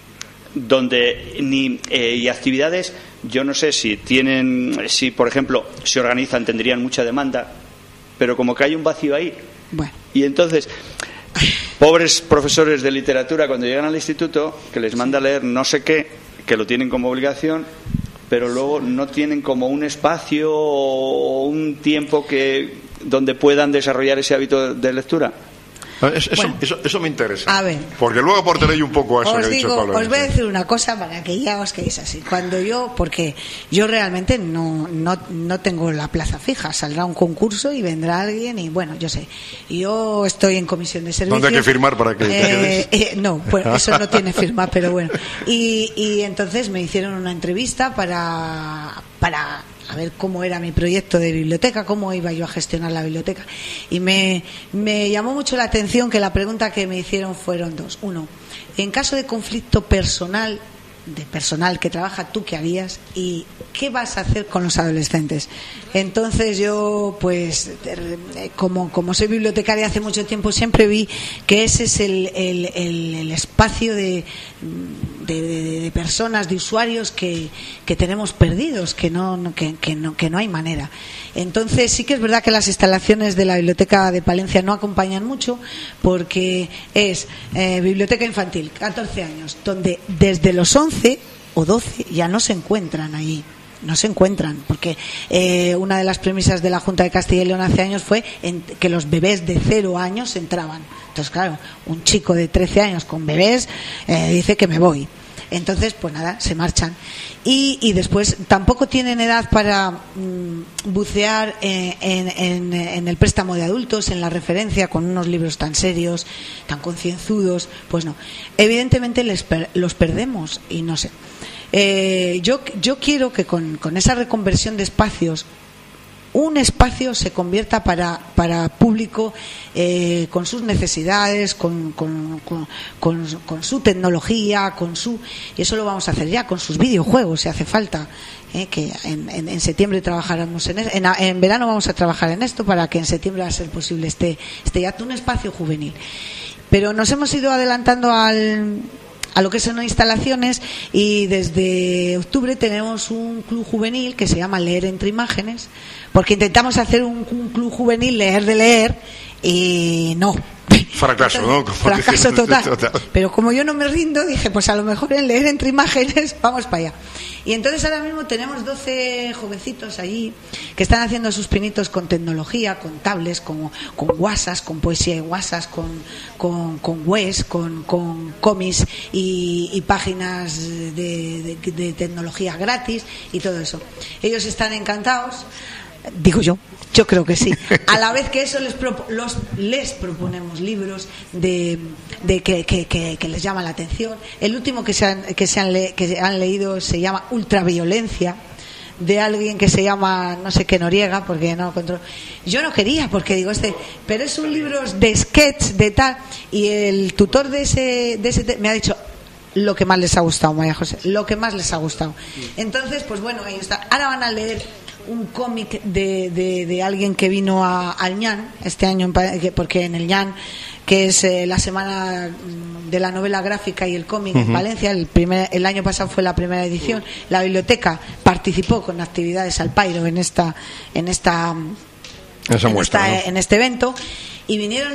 donde y actividades, yo no sé si por ejemplo se organizan, tendrían mucha demanda, pero como que hay un vacío ahí. Bueno. Y entonces, pobres profesores de literatura cuando llegan al instituto, que les manda a leer no sé qué, que lo tienen como obligación, pero luego no tienen como un espacio o un tiempo donde puedan desarrollar ese hábito de lectura. Eso me interesa. A ver, porque luego aportaré yo un poco a eso que ha dicho Pablo. Os voy a decir una cosa para que ya os quedéis así. Porque yo realmente no tengo la plaza fija. Saldrá un concurso y vendrá alguien y bueno, yo sé. Yo estoy en comisión de servicios. ¿Dónde hay que firmar para que te quedes? No, pues eso no tiene firma, pero bueno. Y entonces me hicieron una entrevista para a ver cómo era mi proyecto de biblioteca, cómo iba yo a gestionar la biblioteca. Y me llamó mucho la atención que la pregunta que me hicieron fueron dos. Uno, en caso de conflicto personal que trabaja, ¿tú qué harías? ¿Y qué vas a hacer con los adolescentes? Entonces yo, pues, como soy bibliotecaria hace mucho tiempo, siempre vi que ese es el espacio de personas, de usuarios que tenemos perdidos, que no hay manera. Entonces sí que es verdad que las instalaciones de la Biblioteca de Palencia no acompañan mucho, porque es biblioteca infantil, 14 años, donde desde los 11 o 12 ya no se encuentran allí. No se encuentran, porque una de las premisas de la Junta de Castilla y León hace años fue que los bebés de 0 años entraban. Entonces, claro, un chico de 13 años con bebés dice que me voy. Entonces, pues nada, se marchan. Y después tampoco tienen edad para bucear en el préstamo de adultos, en la referencia, con unos libros tan serios, tan concienzudos. Pues no. Evidentemente los perdemos y no sé. Yo quiero que con esa reconversión de espacios, un espacio se convierta para público con sus necesidades, con su tecnología, y eso lo vamos a hacer ya con sus videojuegos si hace falta, que en septiembre trabajáramos en verano vamos a trabajar en esto para que en septiembre va a ser posible este ya un espacio juvenil. Pero nos hemos ido adelantando a lo que son instalaciones, y desde octubre tenemos un club juvenil que se llama Leer entre Imágenes, porque intentamos hacer un club juvenil leer de leer y no. Fracaso, entonces, ¿no? Fracaso total. Pero como yo no me rindo, dije, pues a lo mejor en leer entre imágenes vamos para allá. Y entonces ahora mismo tenemos 12 jovencitos allí que están haciendo sus pinitos con tecnología, con tablets, con WhatsApp, con poesía en WhatsApp, con webs, con cómics y páginas de tecnología gratis y todo eso. Ellos están encantados. Digo yo creo que sí. A la vez que eso les proponemos libros que les llaman la atención. El último que han leído se llama Ultraviolencia, de alguien que se llama no sé qué Noriega, porque no controlo. Yo no quería, porque digo pero es un libro de sketch de tal, y el tutor de ese me ha dicho lo que más les ha gustado, María José, lo que más les ha gustado. Entonces, pues bueno, ahí está. Ahora van a leer un cómic de alguien que vino al ñan este año, porque en el ñan, que es la semana de la novela gráfica y el cómic en Valencia, el año pasado fue la primera edición. La biblioteca participó con actividades al pairo en este evento, y vinieron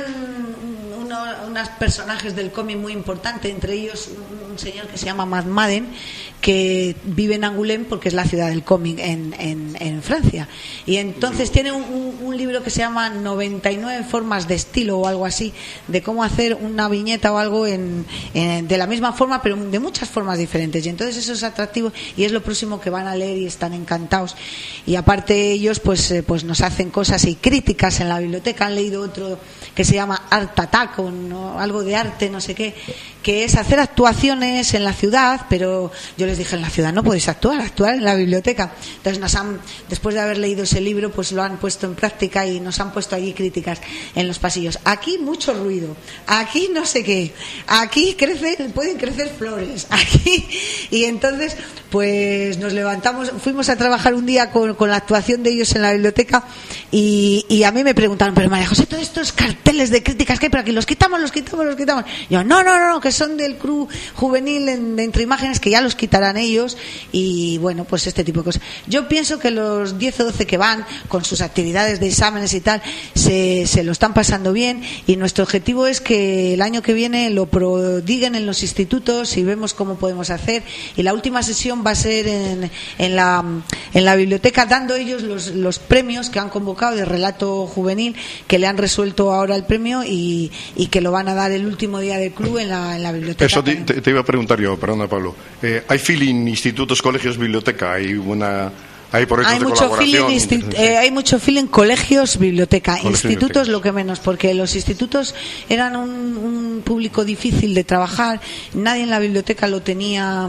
unos personajes del cómic muy importantes, entre ellos un señor que se llama Mad Madden, que vive en Angoulême porque es la ciudad del cómic en Francia, y entonces tiene un libro que se llama 99 formas de estilo o algo así, de cómo hacer una viñeta o algo de la misma forma pero de muchas formas diferentes, y entonces eso es atractivo y es lo próximo que van a leer y están encantados. Y aparte ellos pues nos hacen cosas y críticas en la biblioteca. Han leído otro que se llama Art Attack, o algo de arte, no sé qué, que es hacer actuaciones en la ciudad, pero yo les dije, en la ciudad no podéis actuar en la biblioteca. Entonces después de haber leído ese libro, pues lo han puesto en práctica y nos han puesto allí críticas en los pasillos. Aquí mucho ruido, aquí no sé qué, aquí pueden crecer flores, aquí. Y entonces pues nos levantamos, fuimos a trabajar un día con la actuación de ellos en la biblioteca, y a mí me preguntaron, pero María José, todos estos carteles de críticas que hay por aquí, los quitamos. Yo, no, que son del CRU juvenil de Entre Imágenes, que ya los quitarán ellos, y bueno, pues este tipo de cosas. Yo pienso que los 10 o 12 que van con sus actividades de exámenes y tal se lo están pasando bien, y nuestro objetivo es que el año que viene lo prodiguen en los institutos y vemos cómo podemos hacer. Y la última sesión va a ser en la biblioteca, dando ellos los premios que han convocado de relato juvenil, que le han resuelto ahora el premio y que lo van a dar el último día del club en la biblioteca. Eso te iba a preguntar yo, perdona Pablo. ¿Hay feeling institutos, colegios, biblioteca? Hay proyectos de colaboración. Hay mucho feeling colegios, biblioteca. Institutos lo que menos, porque los institutos eran un público difícil de trabajar. Nadie en la biblioteca lo tenía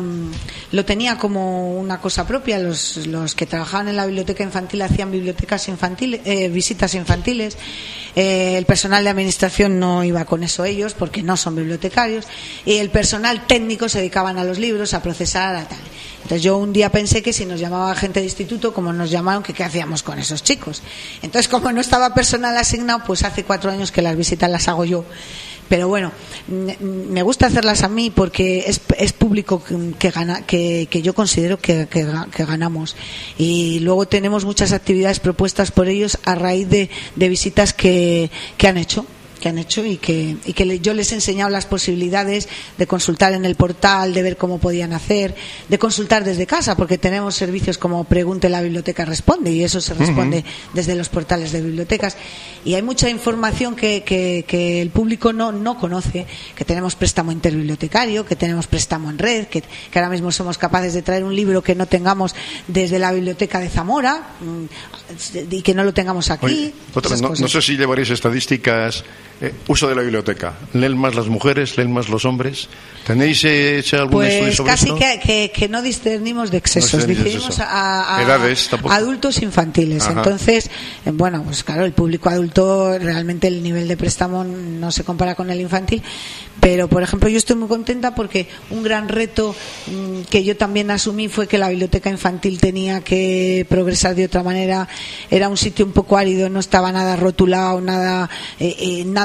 como una cosa propia. Los que trabajaban en la biblioteca infantil hacían bibliotecas infantiles, visitas infantiles. El personal de administración no iba con eso ellos, porque no son bibliotecarios, y el personal técnico se dedicaban a los libros, a procesar, a tal. Entonces yo un día pensé que si nos llamaba gente de instituto, como nos llamaron, que qué hacíamos con esos chicos. Entonces, como no estaba personal asignado, pues hace 4 años que las visitas las hago yo. Pero bueno, me gusta hacerlas a mí porque es público que yo considero que ganamos. Y luego tenemos muchas actividades propuestas por ellos a raíz de visitas que han hecho y que yo les he enseñado las posibilidades de consultar en el portal, de ver cómo podían hacer, de consultar desde casa, porque tenemos servicios como Pregunte la Biblioteca Responde, y eso se responde desde los portales de bibliotecas. Y hay mucha información que el público no conoce, que tenemos préstamo interbibliotecario, que tenemos préstamo en red, que ahora mismo somos capaces de traer un libro que no tengamos desde la biblioteca de Zamora y que no lo tengamos aquí. Oye, no sé si llevaréis estadísticas. Uso de la biblioteca. ¿Leen más las mujeres? ¿Leen más los hombres? ¿Tenéis hecho algún estudio sobre esto? Pues casi que no discernimos de excesos. Discernimos a edades, adultos infantiles. Ajá. Entonces, bueno, pues claro, el público adulto, realmente el nivel de préstamo no se compara con el infantil. Pero, por ejemplo, yo estoy muy contenta porque un gran reto que yo también asumí fue que la biblioteca infantil tenía que progresar de otra manera. Era un sitio un poco árido, no estaba nada rotulado, nada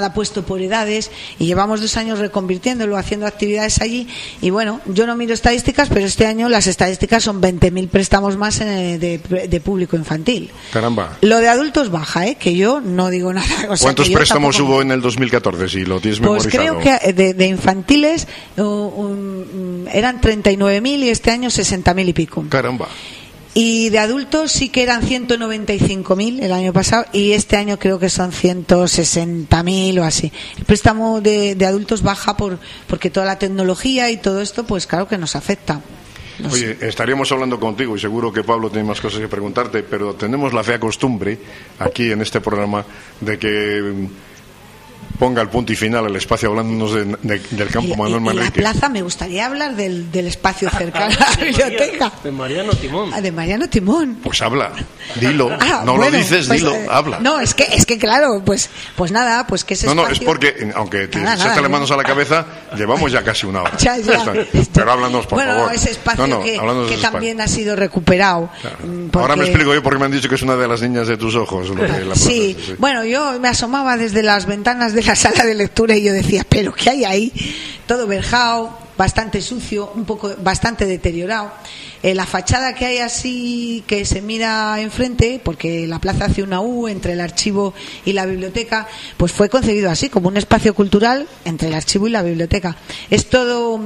nada puesto por edades, y llevamos 2 años reconvirtiéndolo, haciendo actividades allí. Y bueno, yo no miro estadísticas, pero este año las estadísticas son 20.000 préstamos más de público infantil. Caramba. Lo de adultos baja, que yo no digo nada. O sea, ¿cuántos préstamos hubo en el 2014, si lo tienes memorizado? Pues creo que de infantiles eran 39.000 y este año 60.000 y pico. Caramba. Y de adultos sí que eran 195.000 el año pasado, y este año creo que son 160.000 o así. El préstamo de adultos baja porque toda la tecnología y todo esto, pues claro que nos afecta. Oye, estaríamos hablando contigo y seguro que Pablo tiene más cosas que preguntarte, pero tenemos la fea costumbre aquí en este programa de que ponga el punto y final al espacio hablándonos del campo Manuel Manrique. En la plaza me gustaría hablar del espacio cercano a la biblioteca. De Mariano Timón. De Mariano Timón. Pues habla, dilo. No bueno, lo dices, pues, dilo, habla. No, es que claro, pues nada, pues que ese espacio... No, es porque, aunque te sácale manos a la ya llevamos ya casi una hora. Ya. Pero háblanos, por favor. Bueno, ese espacio que también ha sido recuperado. Claro. Ahora me explico yo porque me han dicho que es una de las niñas de tus ojos. Lo de la plaza, sí, bueno, yo me asomaba desde las ventanas de la sala de lectura y yo decía, ¿pero qué hay ahí? Todo verjao, bastante sucio, bastante deteriorado. La fachada que hay así, que se mira enfrente, porque la plaza hace una U entre el archivo y la biblioteca, pues fue concebido así, como un espacio cultural entre el archivo y la biblioteca. Es todo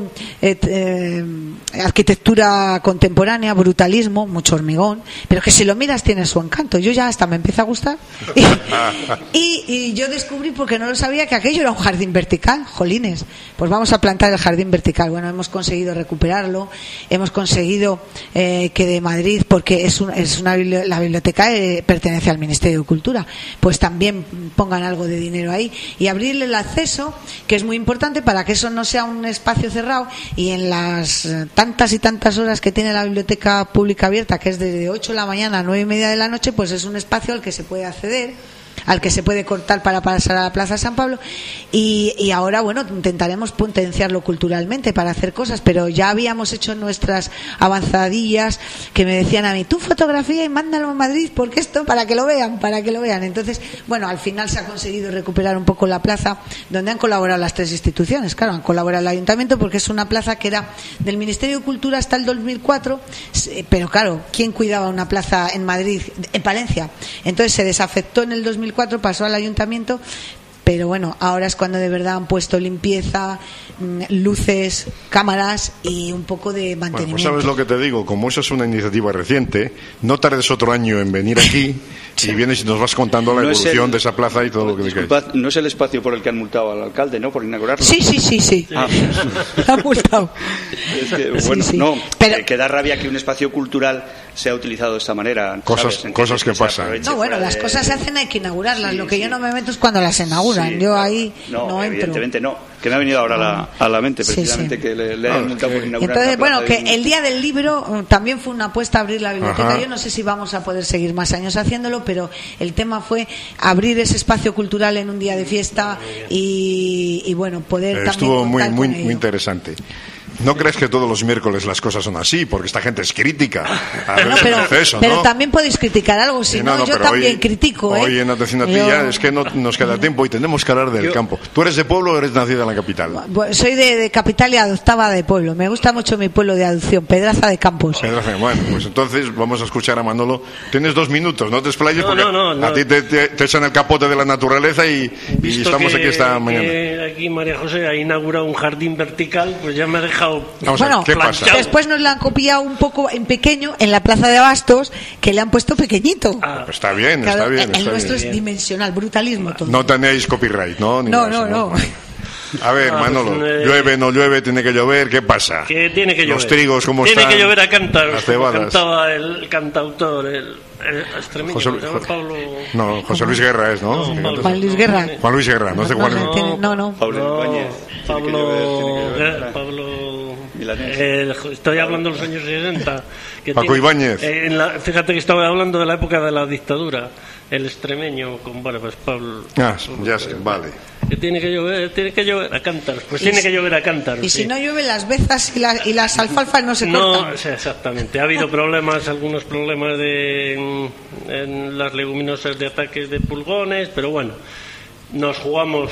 arquitectura contemporánea, brutalismo, mucho hormigón, pero que si lo miras tiene su encanto. Yo ya hasta me empieza a gustar. Y yo descubrí, porque no lo sabía, que aquello era un jardín vertical. Jolines, pues vamos a plantar el jardín vertical. Bueno, hemos conseguido recuperarlo, hemos conseguido que de Madrid, porque la biblioteca pertenece al Ministerio de Cultura, pues también pongan algo de dinero ahí y abrirle el acceso, que es muy importante para que eso no sea un espacio cerrado, y en las tantas y tantas horas que tiene la biblioteca pública abierta, que es desde 8 de la mañana a 9:30 de la noche, pues es un espacio al que se puede acceder, al que se puede cortar para pasar a la Plaza San Pablo, y ahora, bueno, intentaremos potenciarlo culturalmente para hacer cosas, pero ya habíamos hecho nuestras avanzadillas, que me decían a mí, tú fotografía y mándalo a Madrid, porque esto, para que lo vean. Entonces, bueno, al final se ha conseguido recuperar un poco la plaza, donde han colaborado las 3 instituciones. Claro, han colaborado el Ayuntamiento, porque es una plaza que era del Ministerio de Cultura hasta el 2004, pero claro, ¿quién cuidaba una plaza en Madrid, en Palencia? Entonces se desafectó en el 2004, pasó al Ayuntamiento, pero bueno, ahora es cuando de verdad han puesto limpieza, luces, cámaras y un poco de mantenimiento. Bueno, pues sabes lo que te digo, como eso es una iniciativa reciente, no tardes otro año en venir aquí y vienes y nos vas contando la evolución de esa plaza y todo lo que disculpad, no es el espacio por el que han multado al alcalde, ¿no? Por inaugurarlo. Sí. Ah. La han multado. Es que, bueno, sí. No, pero que da rabia que un espacio cultural sea utilizado de esta manera. Cosas que pasan. No, bueno, las cosas se hacen, hay que inaugurarlas. Lo que yo no me meto es cuando las inauguran. Yo ahí no entro. Evidentemente no. Que me ha venido ahora a la mente, precisamente, que le han multado por inaugurar. Entonces, bueno, que el día del libro también fue una apuesta a abrir la biblioteca. Ajá. Yo no sé si vamos a poder seguir más años haciéndolo, pero el tema fue abrir ese espacio cultural en un día de fiesta y bueno, poder también estuvo muy interesante. No crees que todos los miércoles las cosas son así, porque esta gente es crítica. Pero también podéis criticar algo, si no, yo también critico. Hoy en Atención a ti ya es que no nos queda tiempo y tenemos que hablar del campo. ¿Tú eres de pueblo o eres nacida en la capital? Soy de capital y adoptada de pueblo. Me gusta mucho mi pueblo de adopción, Pedraza de Campos. Bueno, pues entonces vamos a escuchar a Manolo. Tienes 2 minutos, no te explayes porque a ti te echan el capote de la naturaleza y estamos aquí esta mañana. Aquí María José ha inaugurado un jardín vertical, pues ya me ha dejado. Bueno, ¿qué pasa? Después nos lo han copiado un poco en pequeño en la Plaza de Abastos, que le han puesto pequeñito. Pues está bien. El nuestro es dimensional, brutalismo todo. No tenéis copyright, ¿no? No. A ver, Manolo, llueve, no llueve, tiene que llover, ¿qué pasa? Que tiene que llover. Los trigos, ¿cómo están? Tiene que llover a cántaros, como cebadas. cantaba el cantautor, el extremeño, Pablo... No, José Luis Guerra es, ¿no? Juan Luis Guerra. Juan Luis Guerra, no sé cuál es. No. Pablo estoy hablando de los años 60. Paco Ibáñez. Fíjate que estaba hablando de la época de la dictadura. El extremeño con barbas, Pablo. Ya sé, vale. Que tiene que llover a cántaros. Pues tiene que llover a cántaros. Y si no llueve, las bezas y las alfalfas no se cortan. No, exactamente. Ha habido algunos problemas en las leguminosas de ataques de pulgones, pero bueno. Nos jugamos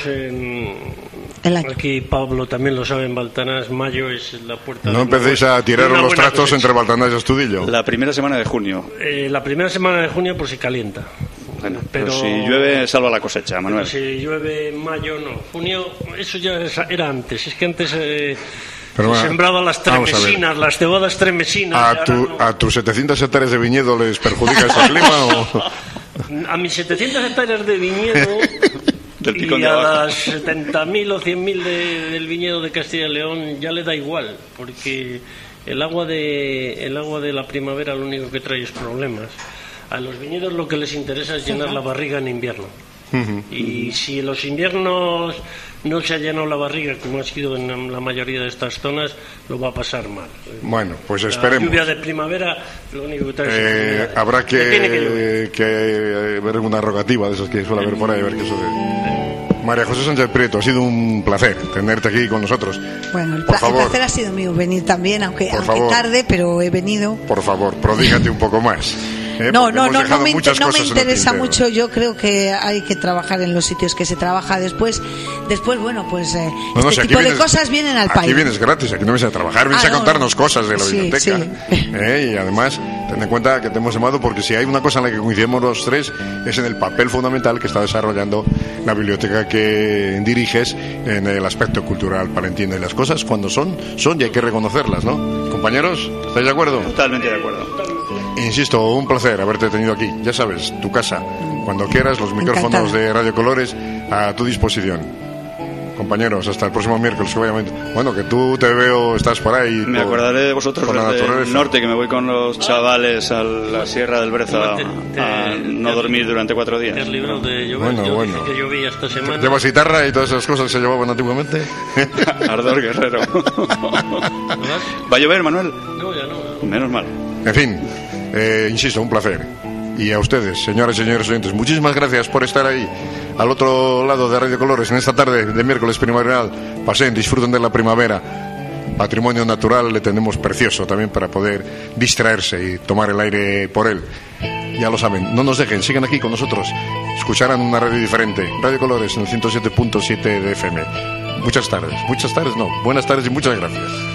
aquí Pablo también lo sabe, en Baltanás. Mayo es la puerta. No empecéis a tirar los trastos entre Baltanás y Astudillo. La primera semana de junio. La primera semana de junio por si calienta. Bueno, pero si llueve salva la cosecha, Manuel. Si llueve en mayo no. Junio, eso ya era antes. Es que antes se sembraban las tremesinas, las cebadas tremesinas. ¿A tus 700 hectáreas de viñedo les perjudica este clima? A mis 700 hectáreas de viñedo y a las 70.000 o 100.000 del viñedo de Castilla y León ya le da igual, porque el agua de la primavera lo único que trae es problemas. A los viñedos lo que les interesa es llenar la barriga en invierno. Y si en los inviernos no se ha llenado la barriga, como ha sido en la mayoría de estas zonas, lo va a pasar mal. Bueno, pues esperemos. La lluvia de primavera lo único que trae es habrá que ver una rogativa de esas que suele haber por ahí, a ver qué sucede. María José Sánchez Prieto, ha sido un placer tenerte aquí con nosotros. Bueno, el placer ha sido mío venir también, aunque tarde, pero he venido. Por favor, prodígate un poco más. No me interesa mucho. Yo creo que hay que trabajar en los sitios que se trabaja después bueno, pues este tipo de cosas vienen al país. Aquí vienes gratis, aquí no vienes a trabajar, vienes a contarnos cosas de la biblioteca. Y además, ten en cuenta que te hemos llamado porque si hay una cosa en la que coincidimos los tres es en el papel fundamental que está desarrollando la biblioteca que diriges en el aspecto cultural palentino. Y las cosas cuando son y hay que reconocerlas, ¿no? Compañeros, ¿estáis de acuerdo? Totalmente de acuerdo. Insisto, un placer haberte tenido aquí. Ya sabes, tu casa, cuando quieras, los micrófonos de Radio Colores a tu disposición. Compañeros, hasta el próximo miércoles. Bueno, que tú te veo, estás por ahí. Me acordaré de vosotros desde el norte, que me voy con los chavales a la Sierra del Brezo a no dormir durante 4 días. ¿Te has librado de llover? Bueno. Que llovía esta semana. ¿Llevas guitarra y todas esas cosas que se llevaban antiguamente? Ardor guerrero. ¿Va a llover, Manuel? No, ya no. Menos mal. En fin, insisto, un placer. Y a ustedes, señoras y señores oyentes, muchísimas gracias por estar ahí al otro lado de Radio Colores en esta tarde de miércoles primaveral. Pasen, disfruten de la primavera. Patrimonio natural le tenemos precioso también para poder distraerse y tomar el aire por él. Ya lo saben, no nos dejen, sigan aquí con nosotros. Escucharán una radio diferente, Radio Colores en el 107.7 de FM. Buenas tardes y muchas gracias.